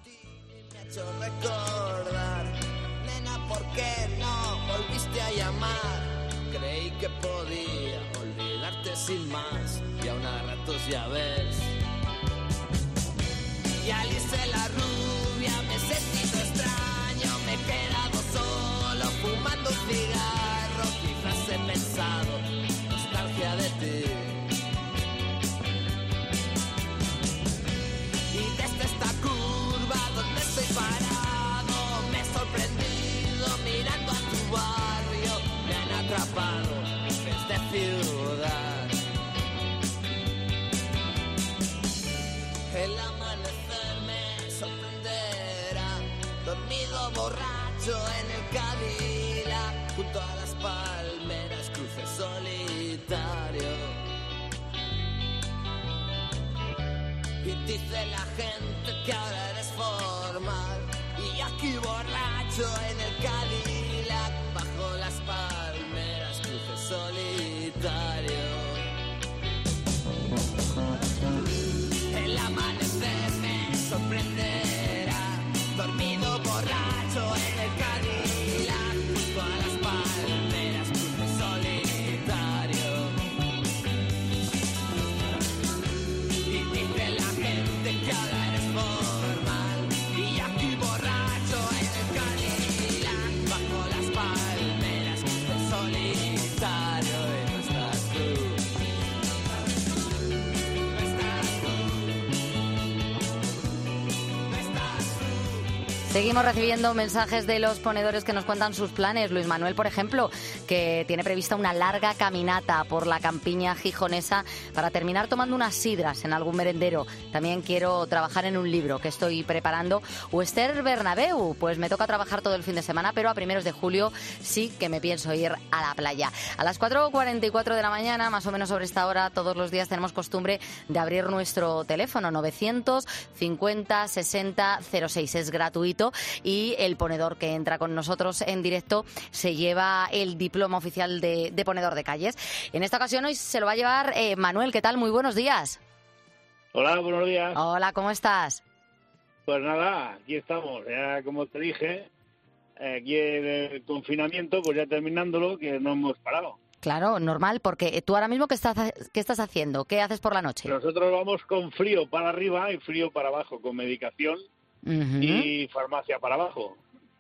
Recordar, nena, ¿por qué no volviste a llamar? Creí que podía olvidarte sin más y aún a ratos ya ves. Y Alice la rubia me he sentido extraño, me he quedado solo fumando un cigarro, quizás he pensado nostalgia de ti. Y desde esta curva donde estoy parado me he sorprendido mirando a tu barrio, me han atrapado desde ciudad. El amanecer me sorprenderá, dormido borracho en el Cadillac, junto a las palmeras cruce solitario. Y dice la gente que ahora eres formal, y aquí borracho en el Cadillac, bajo las palmeras cruce solitario. El amanecer me sorprenderá, dormido borracho en el Cadillac, junto a las palmeras cruce solitario. Y dice la gente que ahora eres formal, y aquí borracho en el Cadillac, bajo las palmeras cruce solitario. Y no estás tú. Seguimos recibiendo mensajes de los ponedores que nos cuentan sus planes. Luis Manuel, por ejemplo, que tiene prevista una larga caminata por la campiña gijonesa para terminar tomando unas sidras en algún merendero. También quiero trabajar en un libro que estoy preparando. O Esther Bernabeu, pues me toca trabajar todo el fin de semana, pero a primeros de julio sí que me pienso ir a la playa. A las cuatro cuarenta y cuatro de la mañana, más o menos sobre esta hora, todos los días tenemos costumbre de abrir nuestro teléfono novecientos cincuenta sesenta cero seis. Es gratuito. Y el ponedor que entra con nosotros en directo se lleva el diploma oficial de, de ponedor de calles. En esta ocasión hoy se lo va a llevar eh, Manuel. ¿Qué tal? Muy buenos días. Hola, buenos días. Hola, ¿cómo estás? Pues nada, aquí estamos. Ya como te dije, aquí el confinamiento, pues ya terminándolo, que no hemos parado. Claro, normal, porque tú ahora mismo, ¿qué estás, qué estás haciendo? ¿Qué haces por la noche? Nosotros vamos con frío para arriba y frío para abajo, con medicación. Uh-huh. Y farmacia para abajo.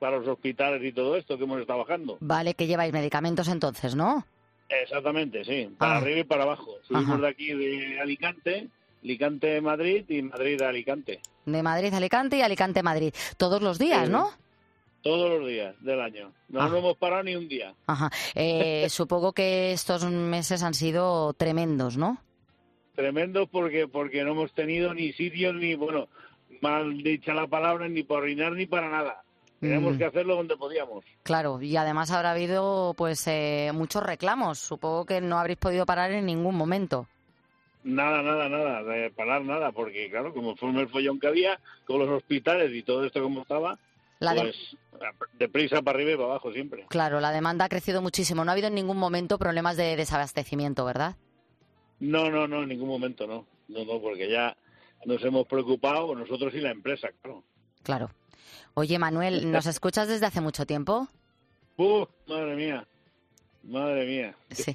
para los hospitales y todo esto que hemos estado bajando. Vale, que lleváis medicamentos entonces, ¿no? Exactamente, sí, para Ah. arriba y para abajo. Subimos Ajá. de aquí de Alicante, Alicante a Madrid y Madrid a Alicante. De Madrid a Alicante y Alicante a Madrid. Todos los días, Sí. ¿no? Todos los días del año. No, Ah. no hemos parado ni un día. Ajá. Eh, supongo que estos meses han sido tremendos, ¿no? Tremendo porque porque no hemos tenido ni sitios ni, bueno, mal dicha la palabra, ni para orinar ni para nada. Teníamos Mm. que hacerlo donde podíamos. Claro, y además habrá habido pues eh, muchos reclamos. Supongo que no habréis podido parar en ningún momento. Nada, nada, nada, de parar nada, porque claro, como fue el follón que había, con los hospitales y todo esto como estaba, La de- pues deprisa para arriba y para abajo siempre. Claro, la demanda ha crecido muchísimo. No ha habido en ningún momento problemas de desabastecimiento, ¿verdad? No, no, no, en ningún momento no. No, no, porque ya nos hemos preocupado, nosotros y la empresa, claro. Claro. Oye, Manuel, ¿nos escuchas desde hace mucho tiempo? ¡Uh! Madre mía, madre mía. Sí.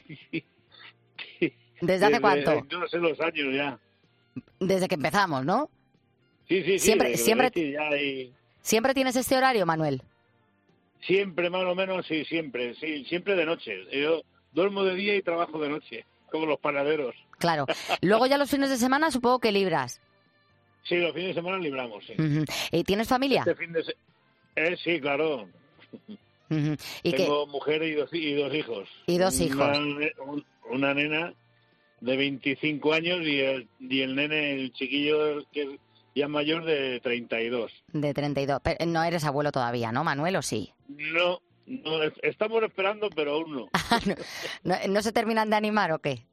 ¿Desde hace cuánto? Yo no sé los años ya. Desde que empezamos, ¿no? Sí, sí, sí. Siempre- desde que siempre- lo dije ya y- ¿Siempre tienes este horario, Manuel? Siempre, más o menos, sí, siempre. Sí, siempre de noche. Yo duermo de día y trabajo de noche, como los panaderos. Claro. Luego ya los fines de semana supongo que libras. Sí, los fines de semana libramos, sí. Ujú. ¿Y tienes familia? Este fin de se- eh, sí, claro. Ujú. ¿Y qué? Tengo mujer y dos, y dos hijos. Y dos hijos. Una, ne- un- una nena de veinticinco años y el, y el nene, el chiquillo que es ya mayor, de treinta y dos. De treinta y dos. Pero no eres abuelo todavía, ¿no, Manuel, o sí? No, no, es- estamos esperando, pero aún no. ¿No, no se terminan de animar o qué?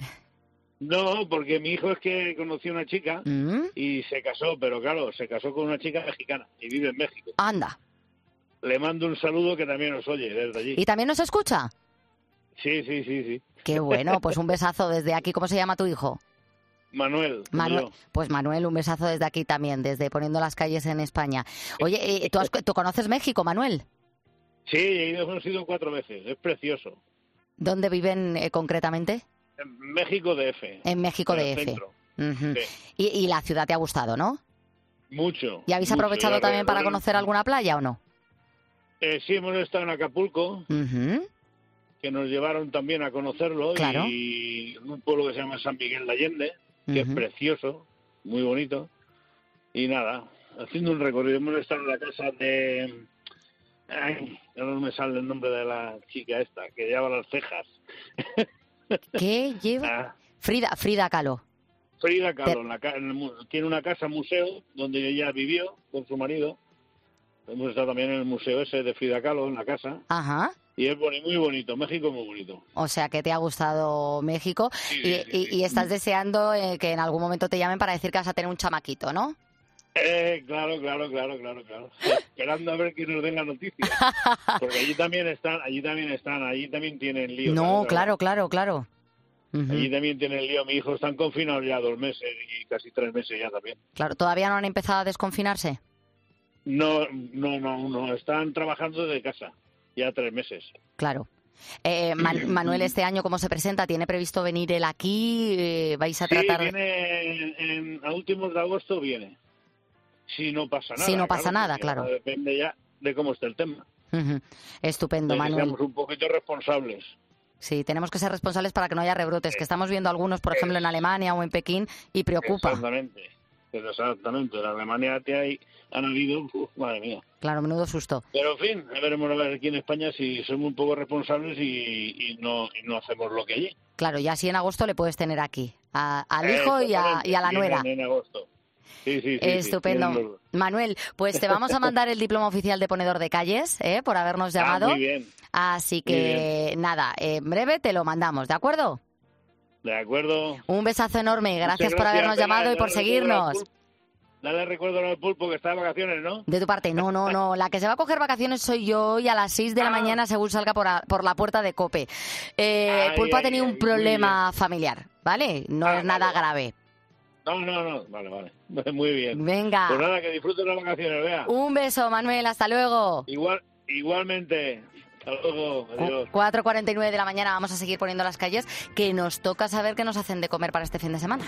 No, porque mi hijo es que conoció una chica ¿Mm? y se casó, pero claro, se casó con una chica mexicana y vive en México. Anda. Le mando un saludo que también nos oye desde allí. ¿Y también nos escucha? Sí, sí, sí, sí. Qué bueno, pues un besazo desde aquí. ¿Cómo se llama tu hijo? Manuel. como Manuel, yo. pues Manuel, un besazo desde aquí también, desde Poniendo las Calles en España. Oye, eh, ¿tú, has- ¿tú conoces México, Manuel? Sí, he ido- hemos ido cuatro veces. Es precioso. ¿Dónde viven eh, concretamente? En México D F. En México en el D F. centro. Ujú. Sí. Y, y la ciudad te ha gustado, ¿no? Mucho. ¿Y habéis mucho. aprovechado Y también para alrededor- conocer alguna playa o no? Eh, sí, hemos estado en Acapulco, Ujú. que nos llevaron también a conocerlo. Claro. Y un pueblo que se llama San Miguel de Allende, que es Ujú. precioso, muy bonito. Y nada, haciendo un recorrido. Hemos estado en la casa de... Ay, ahora no me sale el nombre de la chica esta, que lleva las cejas. ¿Qué lleva? Ah, Frida, Frida Kahlo. Frida Kahlo, Te- en la ca- en el mu- tiene una casa museo donde ella vivió con su marido. Hemos estado también en el museo ese de Frida Kahlo, en la casa. Ajá. Y es boni- muy bonito, México muy bonito. O sea que te ha gustado México Sí, y, sí, y- sí. y estás deseando eh, que en algún momento te llamen para decir que vas a tener un chamaquito, ¿no? Eh, claro, claro, claro, claro, claro. Esperando a ver que nos den la noticia. Porque allí también están, allí también están, allí también tienen lío. No, ¿sabes? claro, claro, claro. Ujú. Allí también tienen lío. Mi hijo están confinados ya dos meses y casi tres meses ya también. Claro, ¿todavía no han empezado a desconfinarse? No, no, no, no. Están trabajando desde casa ya tres meses. Claro. Eh, Man- Manuel, este año, ¿cómo se presenta? ¿Tiene previsto venir él aquí? Eh, ¿Vais a Sí, tratar...? viene en, en- a últimos de agosto viene. Si no pasa nada. Si no pasa nada, porque claro. Depende ya de cómo esté el tema. Ujú. Estupendo, De que Manuel. seamos un poquito responsables. Sí, tenemos que ser responsables para que no haya rebrotes, que estamos viendo algunos, por ejemplo, en Alemania o en Pekín, y preocupa. Exactamente. Exactamente. En Alemania te hay, han habido, uf, madre mía. Claro, menudo susto. Pero en fin, veremos a ver aquí en España si somos un poco responsables y, y no y no hacemos lo que allí. Claro, ya así en agosto le puedes tener aquí, a- al hijo y a, Exactamente. y a la Vienen nuera. En agosto. Sí, sí, sí, sí. Estupendo. Tienen los- Manuel, pues te vamos a mandar el diploma oficial de ponedor de calles, ¿eh? Por habernos llamado. Ah, muy bien. Así Muy que nada, en breve te lo mandamos, ¿de acuerdo? De acuerdo. Un besazo enorme, gracias, Muchas por habernos Pilar. llamado y por Dale recuerdo al seguirnos. pulpo- Dale recuerdo al pulpo que está de vacaciones, ¿no? De tu parte, no, no, no. La que se va a coger vacaciones soy yo y a las seis de la Ah. mañana según salga por, a- por la puerta de COPE. Eh, Ay, Pulpo ha ay, tenido ay, un muy problema familiar, ¿vale? No Ah, es nada vale, grave. No, no, no. Vale, vale. Muy bien. Venga. Pues nada, que disfruten las vacaciones, vea. Un beso, Manuel, hasta luego. Igual, igualmente. Hasta luego. Adiós. cuatro cuarenta y nueve de la mañana vamos a seguir poniendo las calles, que nos toca saber qué nos hacen de comer para este fin de semana.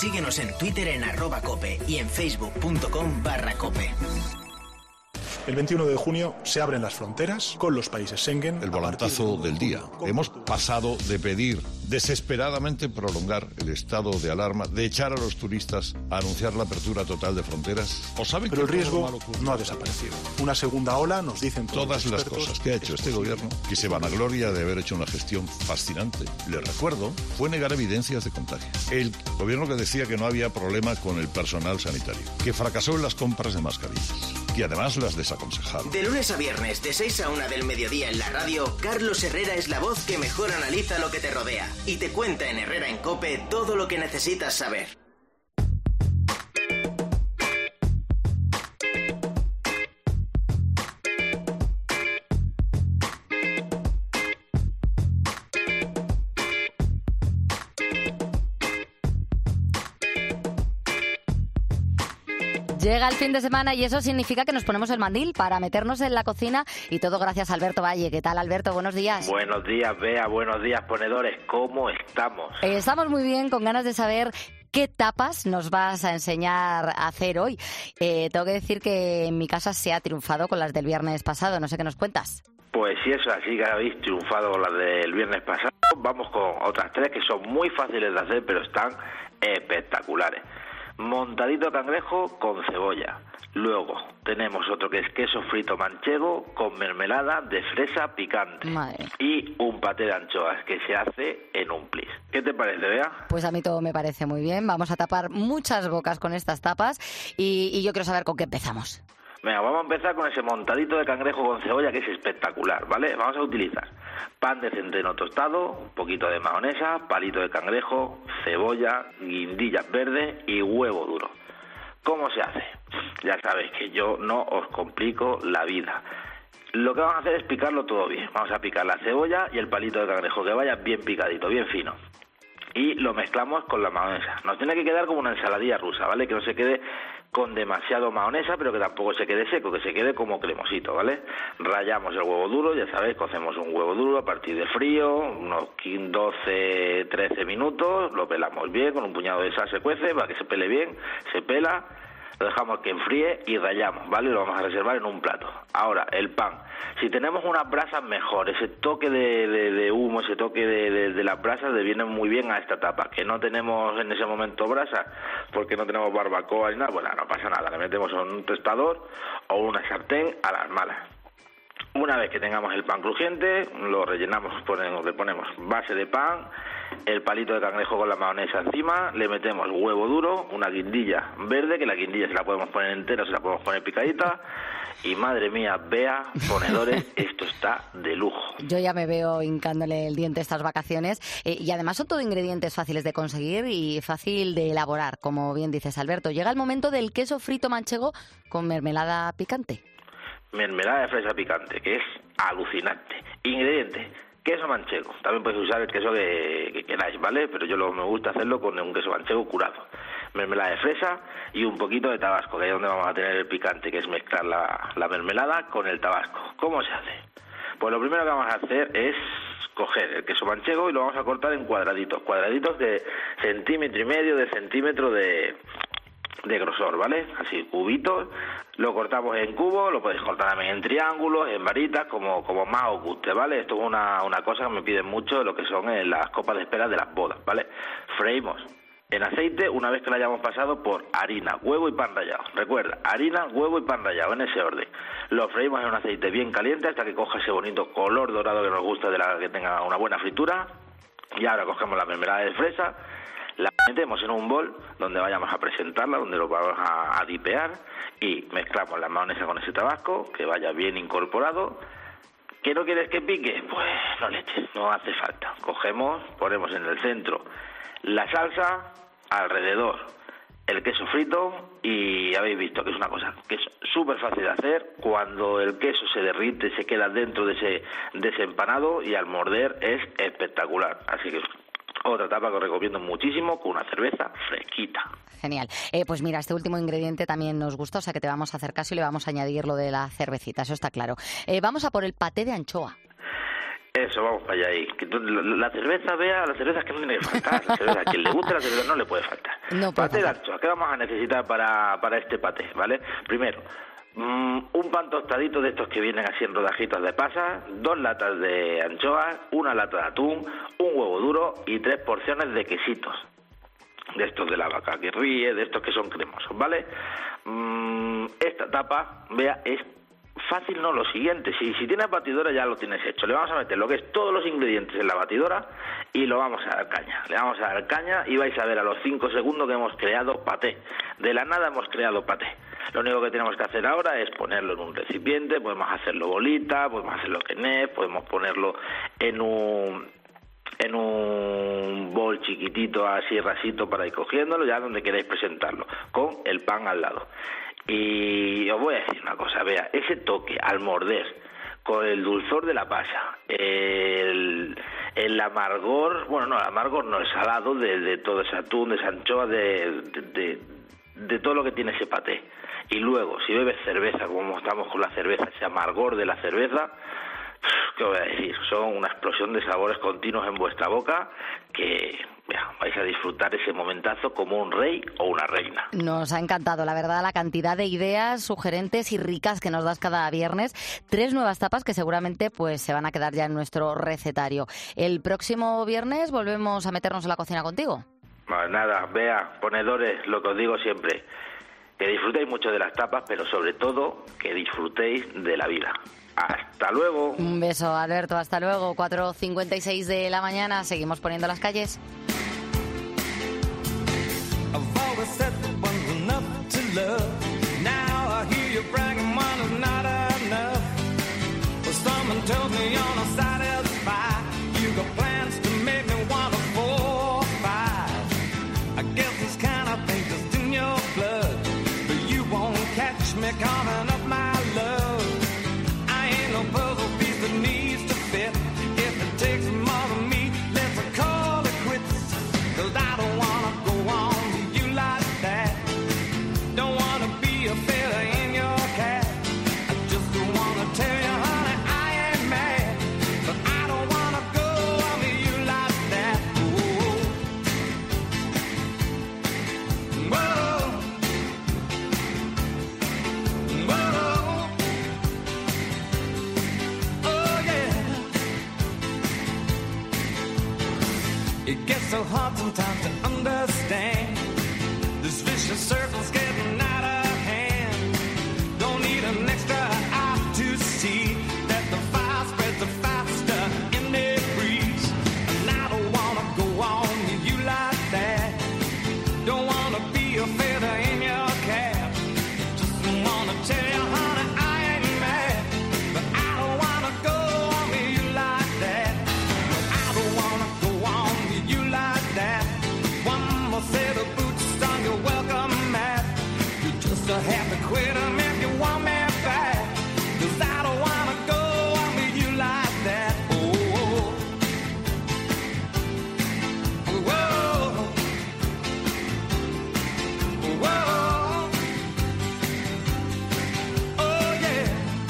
Síguenos en Twitter en arroba cope y en facebook.com barra cope. El veintiuno de junio se abren las fronteras con los países Schengen. El volantazo del día. Hemos pasado de pedir desesperadamente prolongar el estado de alarma, de echar a los turistas a anunciar la apertura total de fronteras. ¿O saben Pero que el riesgo no ha desaparecido. Una segunda ola, nos dicen todos todas los las expertos, cosas que ha hecho este gobierno, que se vanagloria de haber hecho una gestión fascinante, les recuerdo, fue negar evidencias de contagio. El gobierno que decía que no había problema con el personal sanitario, que fracasó en las compras de mascarillas, que además las desaconsejaron. De lunes a viernes, de seis a una del mediodía en la radio, Carlos Herrera es la voz que mejor analiza lo que te rodea y te cuenta en Herrera en Cope todo lo que necesitas saber. Llega el fin de semana y eso significa que nos ponemos el mandil para meternos en la cocina y todo gracias a Alberto Valle. ¿Qué tal, Alberto? Buenos días. Buenos días, Bea. Buenos días, ponedores. ¿Cómo estamos? Eh, estamos muy bien, con ganas de saber qué tapas nos vas a enseñar a hacer hoy. Eh, tengo que decir que en mi casa se ha triunfado con las del viernes pasado. No sé qué nos cuentas. Pues si eso así que habéis triunfado con las del viernes pasado, vamos con otras tres que son muy fáciles de hacer, pero están espectaculares. Montadito de cangrejo con cebolla. Luego tenemos otro que es queso frito manchego con mermelada de fresa picante. Madre. Y un paté de anchoas que se hace en un plis. ¿Qué te parece, Bea? Pues a mí todo me parece muy bien. Vamos a tapar muchas bocas con estas tapas y, y yo quiero saber con qué empezamos. Venga, vamos a empezar con ese montadito de cangrejo con cebolla que es espectacular, ¿vale? Vamos a utilizar pan de centeno tostado, un poquito de mayonesa, palito de cangrejo, cebolla, guindillas verdes y huevo duro. ¿Cómo se hace? Ya sabéis que yo no os complico la vida. Lo que vamos a hacer es picarlo todo bien. Vamos a picar la cebolla y el palito de cangrejo, que vaya bien picadito, bien fino. Y lo mezclamos con la mayonesa. Nos tiene que quedar como una ensaladilla rusa, ¿vale? Que no se quede con demasiado mayonesa, pero que tampoco se quede seco, que se quede como cremosito, ¿vale? Rallamos el huevo duro, ya sabéis, cocemos un huevo duro a partir de frío, unos doce, trece minutos, lo pelamos bien, con un puñado de sal se cuece para que se pele bien, se pela, lo dejamos que enfríe y rallamos, ¿vale? Lo vamos a reservar en un plato. Ahora, el pan. Si tenemos unas brasas mejor, ese toque de, de, de humo, ese toque de, de, de las brasas le viene muy bien a esta tapa. Que no tenemos en ese momento brasas porque no tenemos barbacoa ni nada, bueno, no pasa nada, le metemos en un tostador o una sartén a las malas. Una vez que tengamos el pan crujiente, lo rellenamos, ponemos, le ponemos base de pan, el palito de cangrejo con la mayonesa encima, le metemos huevo duro, una guindilla verde, que la guindilla se la podemos poner entera, se la podemos poner picadita, y madre mía, Bea, ponedores, esto está de lujo. Yo ya me veo hincándole el diente estas vacaciones, eh, y además son todo ingredientes fáciles de conseguir y fácil de elaborar, como bien dices, Alberto. Llega el momento del queso frito manchego con mermelada picante. Mermelada de fresa picante, que es alucinante. Ingredientes: queso manchego. También podéis usar el queso que, que queráis, ¿vale? Pero yo lo, me gusta hacerlo con un queso manchego curado. Mermelada de fresa y un poquito de tabasco, que ahí es donde vamos a tener el picante, que es mezclar la, la mermelada con el tabasco. ¿Cómo se hace? Pues lo primero que vamos a hacer es coger el queso manchego y lo vamos a cortar en cuadraditos. Cuadraditos de centímetro y medio, de centímetro de... de grosor, ¿vale? Así, cubitos, lo cortamos en cubos, lo podéis cortar también en triángulos, en varitas, como, como más os guste, ¿vale? Esto es una, una cosa que me piden mucho de lo que son eh, las copas de espera de las bodas, ¿vale? Freímos en aceite una vez que lo hayamos pasado por harina, huevo y pan rallado. Recuerda, harina, huevo y pan rallado, en ese orden. Lo freímos en un aceite bien caliente hasta que coja ese bonito color dorado que nos gusta, de la que tenga una buena fritura. Y ahora cogemos la mermelada de fresa, la metemos en un bol donde vayamos a presentarla, donde lo vamos a, a dipear, y mezclamos la mayonesa con ese tabasco, que vaya bien incorporado. ¿Que no quieres que pique? Pues no le eches, no hace falta. Cogemos, ponemos en el centro la salsa, alrededor el queso frito, y habéis visto que es una cosa que es súper fácil de hacer. Cuando el queso se derrite, se queda dentro de ese, de ese empanado, y al morder es espectacular. Así que otra tapa que os recomiendo muchísimo, con una cerveza fresquita. Genial. Eh, pues mira, este último ingrediente también nos gusta, o sea que te vamos a hacer caso y le vamos a añadir lo de la cervecita, eso está claro. Eh, vamos a por el paté de anchoa. Eso, vamos para allá ahí. Que tú- La, la cerveza, vea, la cerveza es que no tiene que faltar. La cerveza, a quien le guste la cerveza no le puede faltar. No puede Paté de anchoa, ¿qué vamos a necesitar para, para este paté, vale? Primero, mm, un pan tostadito de estos que vienen así en rodajitas de pasas, dos latas de anchoas, una lata de atún, un huevo duro y tres porciones de quesitos. De estos de la vaca que ríe, de estos que son cremosos, ¿vale? Mm, esta tapa, vea, es fácil, no lo siguiente. Si, si tienes batidora ya lo tienes hecho. Le vamos a meter lo que es todos los ingredientes en la batidora y lo vamos a dar caña. Le vamos a dar caña y vais a ver a los cinco segundos que hemos creado paté. De la nada hemos creado paté. Lo único que tenemos que hacer ahora es ponerlo en un recipiente, podemos hacerlo bolita, podemos hacerlo quenés, podemos ponerlo en un... en un bol chiquitito así rasito para ir cogiéndolo ya donde queráis presentarlo, con el pan al lado. Y os voy a decir una cosa, vea, ese toque al morder, con el dulzor de la pasa, el, el amargor, bueno, no, el amargor no, el salado de, de todo ese atún, de esa anchoa, de, de, de, de todo lo que tiene ese paté. Y luego, si bebes cerveza, como estamos con la cerveza, ese amargor de la cerveza, ¿qué voy a decir? Son una explosión de sabores continuos en vuestra boca que vea, vais a disfrutar ese momentazo como un rey o una reina. Nos ha encantado, la verdad, la cantidad de ideas sugerentes y ricas que nos das cada viernes. Tres nuevas tapas que seguramente pues se van a quedar ya en nuestro recetario. El próximo viernes volvemos a meternos en la cocina contigo. Pues nada, vea, ponedores, lo que os digo siempre, que disfrutéis mucho de las tapas, pero sobre todo que disfrutéis de la vida. Hasta luego. Un beso, Alberto. Hasta luego. cuatro cincuenta y seis de la mañana. Seguimos poniendo las calles. I've always said that one's enough to love. Now I hear you bragging one is not enough. Well, someone tells me you're not satisfied. You got plans to make me want a four or five. I guess this kind of thing just in your blood. But you won't catch me coming up my love. I ain't no puzzle piece that needs to fit. If it takes more than me, let's call it quits. 'Cause I don't wanna go on with you like that. Don't wanna be a feather in your cap. I just wanna tell you, honey, I ain't mad. But I don't wanna go on with you like that. Whoa. Whoa. Whoa. Oh, yeah. It gets so hard sometimes to understand. This vicious circle's getting out of hand. Don't need an extra eye to see that the fire spreads faster in the breeze. And I don't wanna go on with you like that. Don't wanna be a feather in your cap. Just wanna tell you, honey, I ain't mad. But I don't wanna go on with you like that. I don't wanna go on with you like that. One more set of boots on your welcome mat. You just have to quit 'em if you want me back. 'Cause I don't wanna go on with you like that. Oh, whoa, whoa, oh yeah.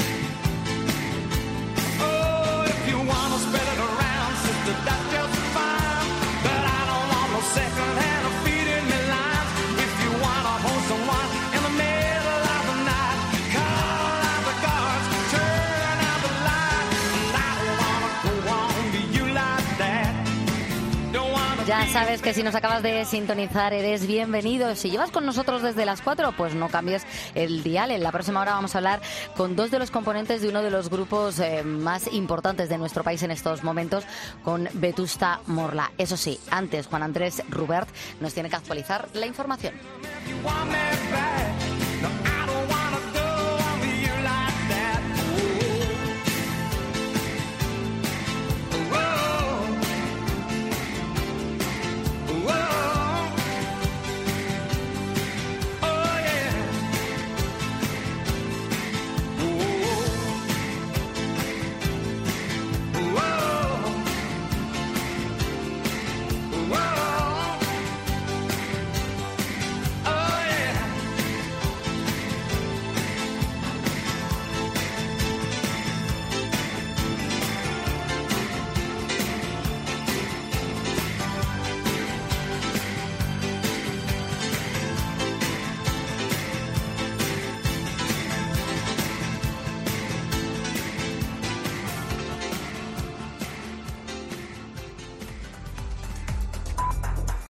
Oh, if you wanna spread it around, sister, that's just fine. But I don't want no second hand of feeding me lines. If you wanna hold someone in the middle of the night, call out the guards, turn out the light. And I don't wanna go on with you like that. Don't wanna Ya be sabes que si nos acabas de sintonizar eres bienvenido. Si llevas con nosotros desde las cuatro, pues no cambies el dial. En la próxima hora vamos a hablar con dos de los componentes de uno de los grupos eh, más importantes de nuestro país en estos momentos, con Vetusta Morla. Eso sí, antes Juan Andrés Rubert nos tiene que actualizar la información. you want me back.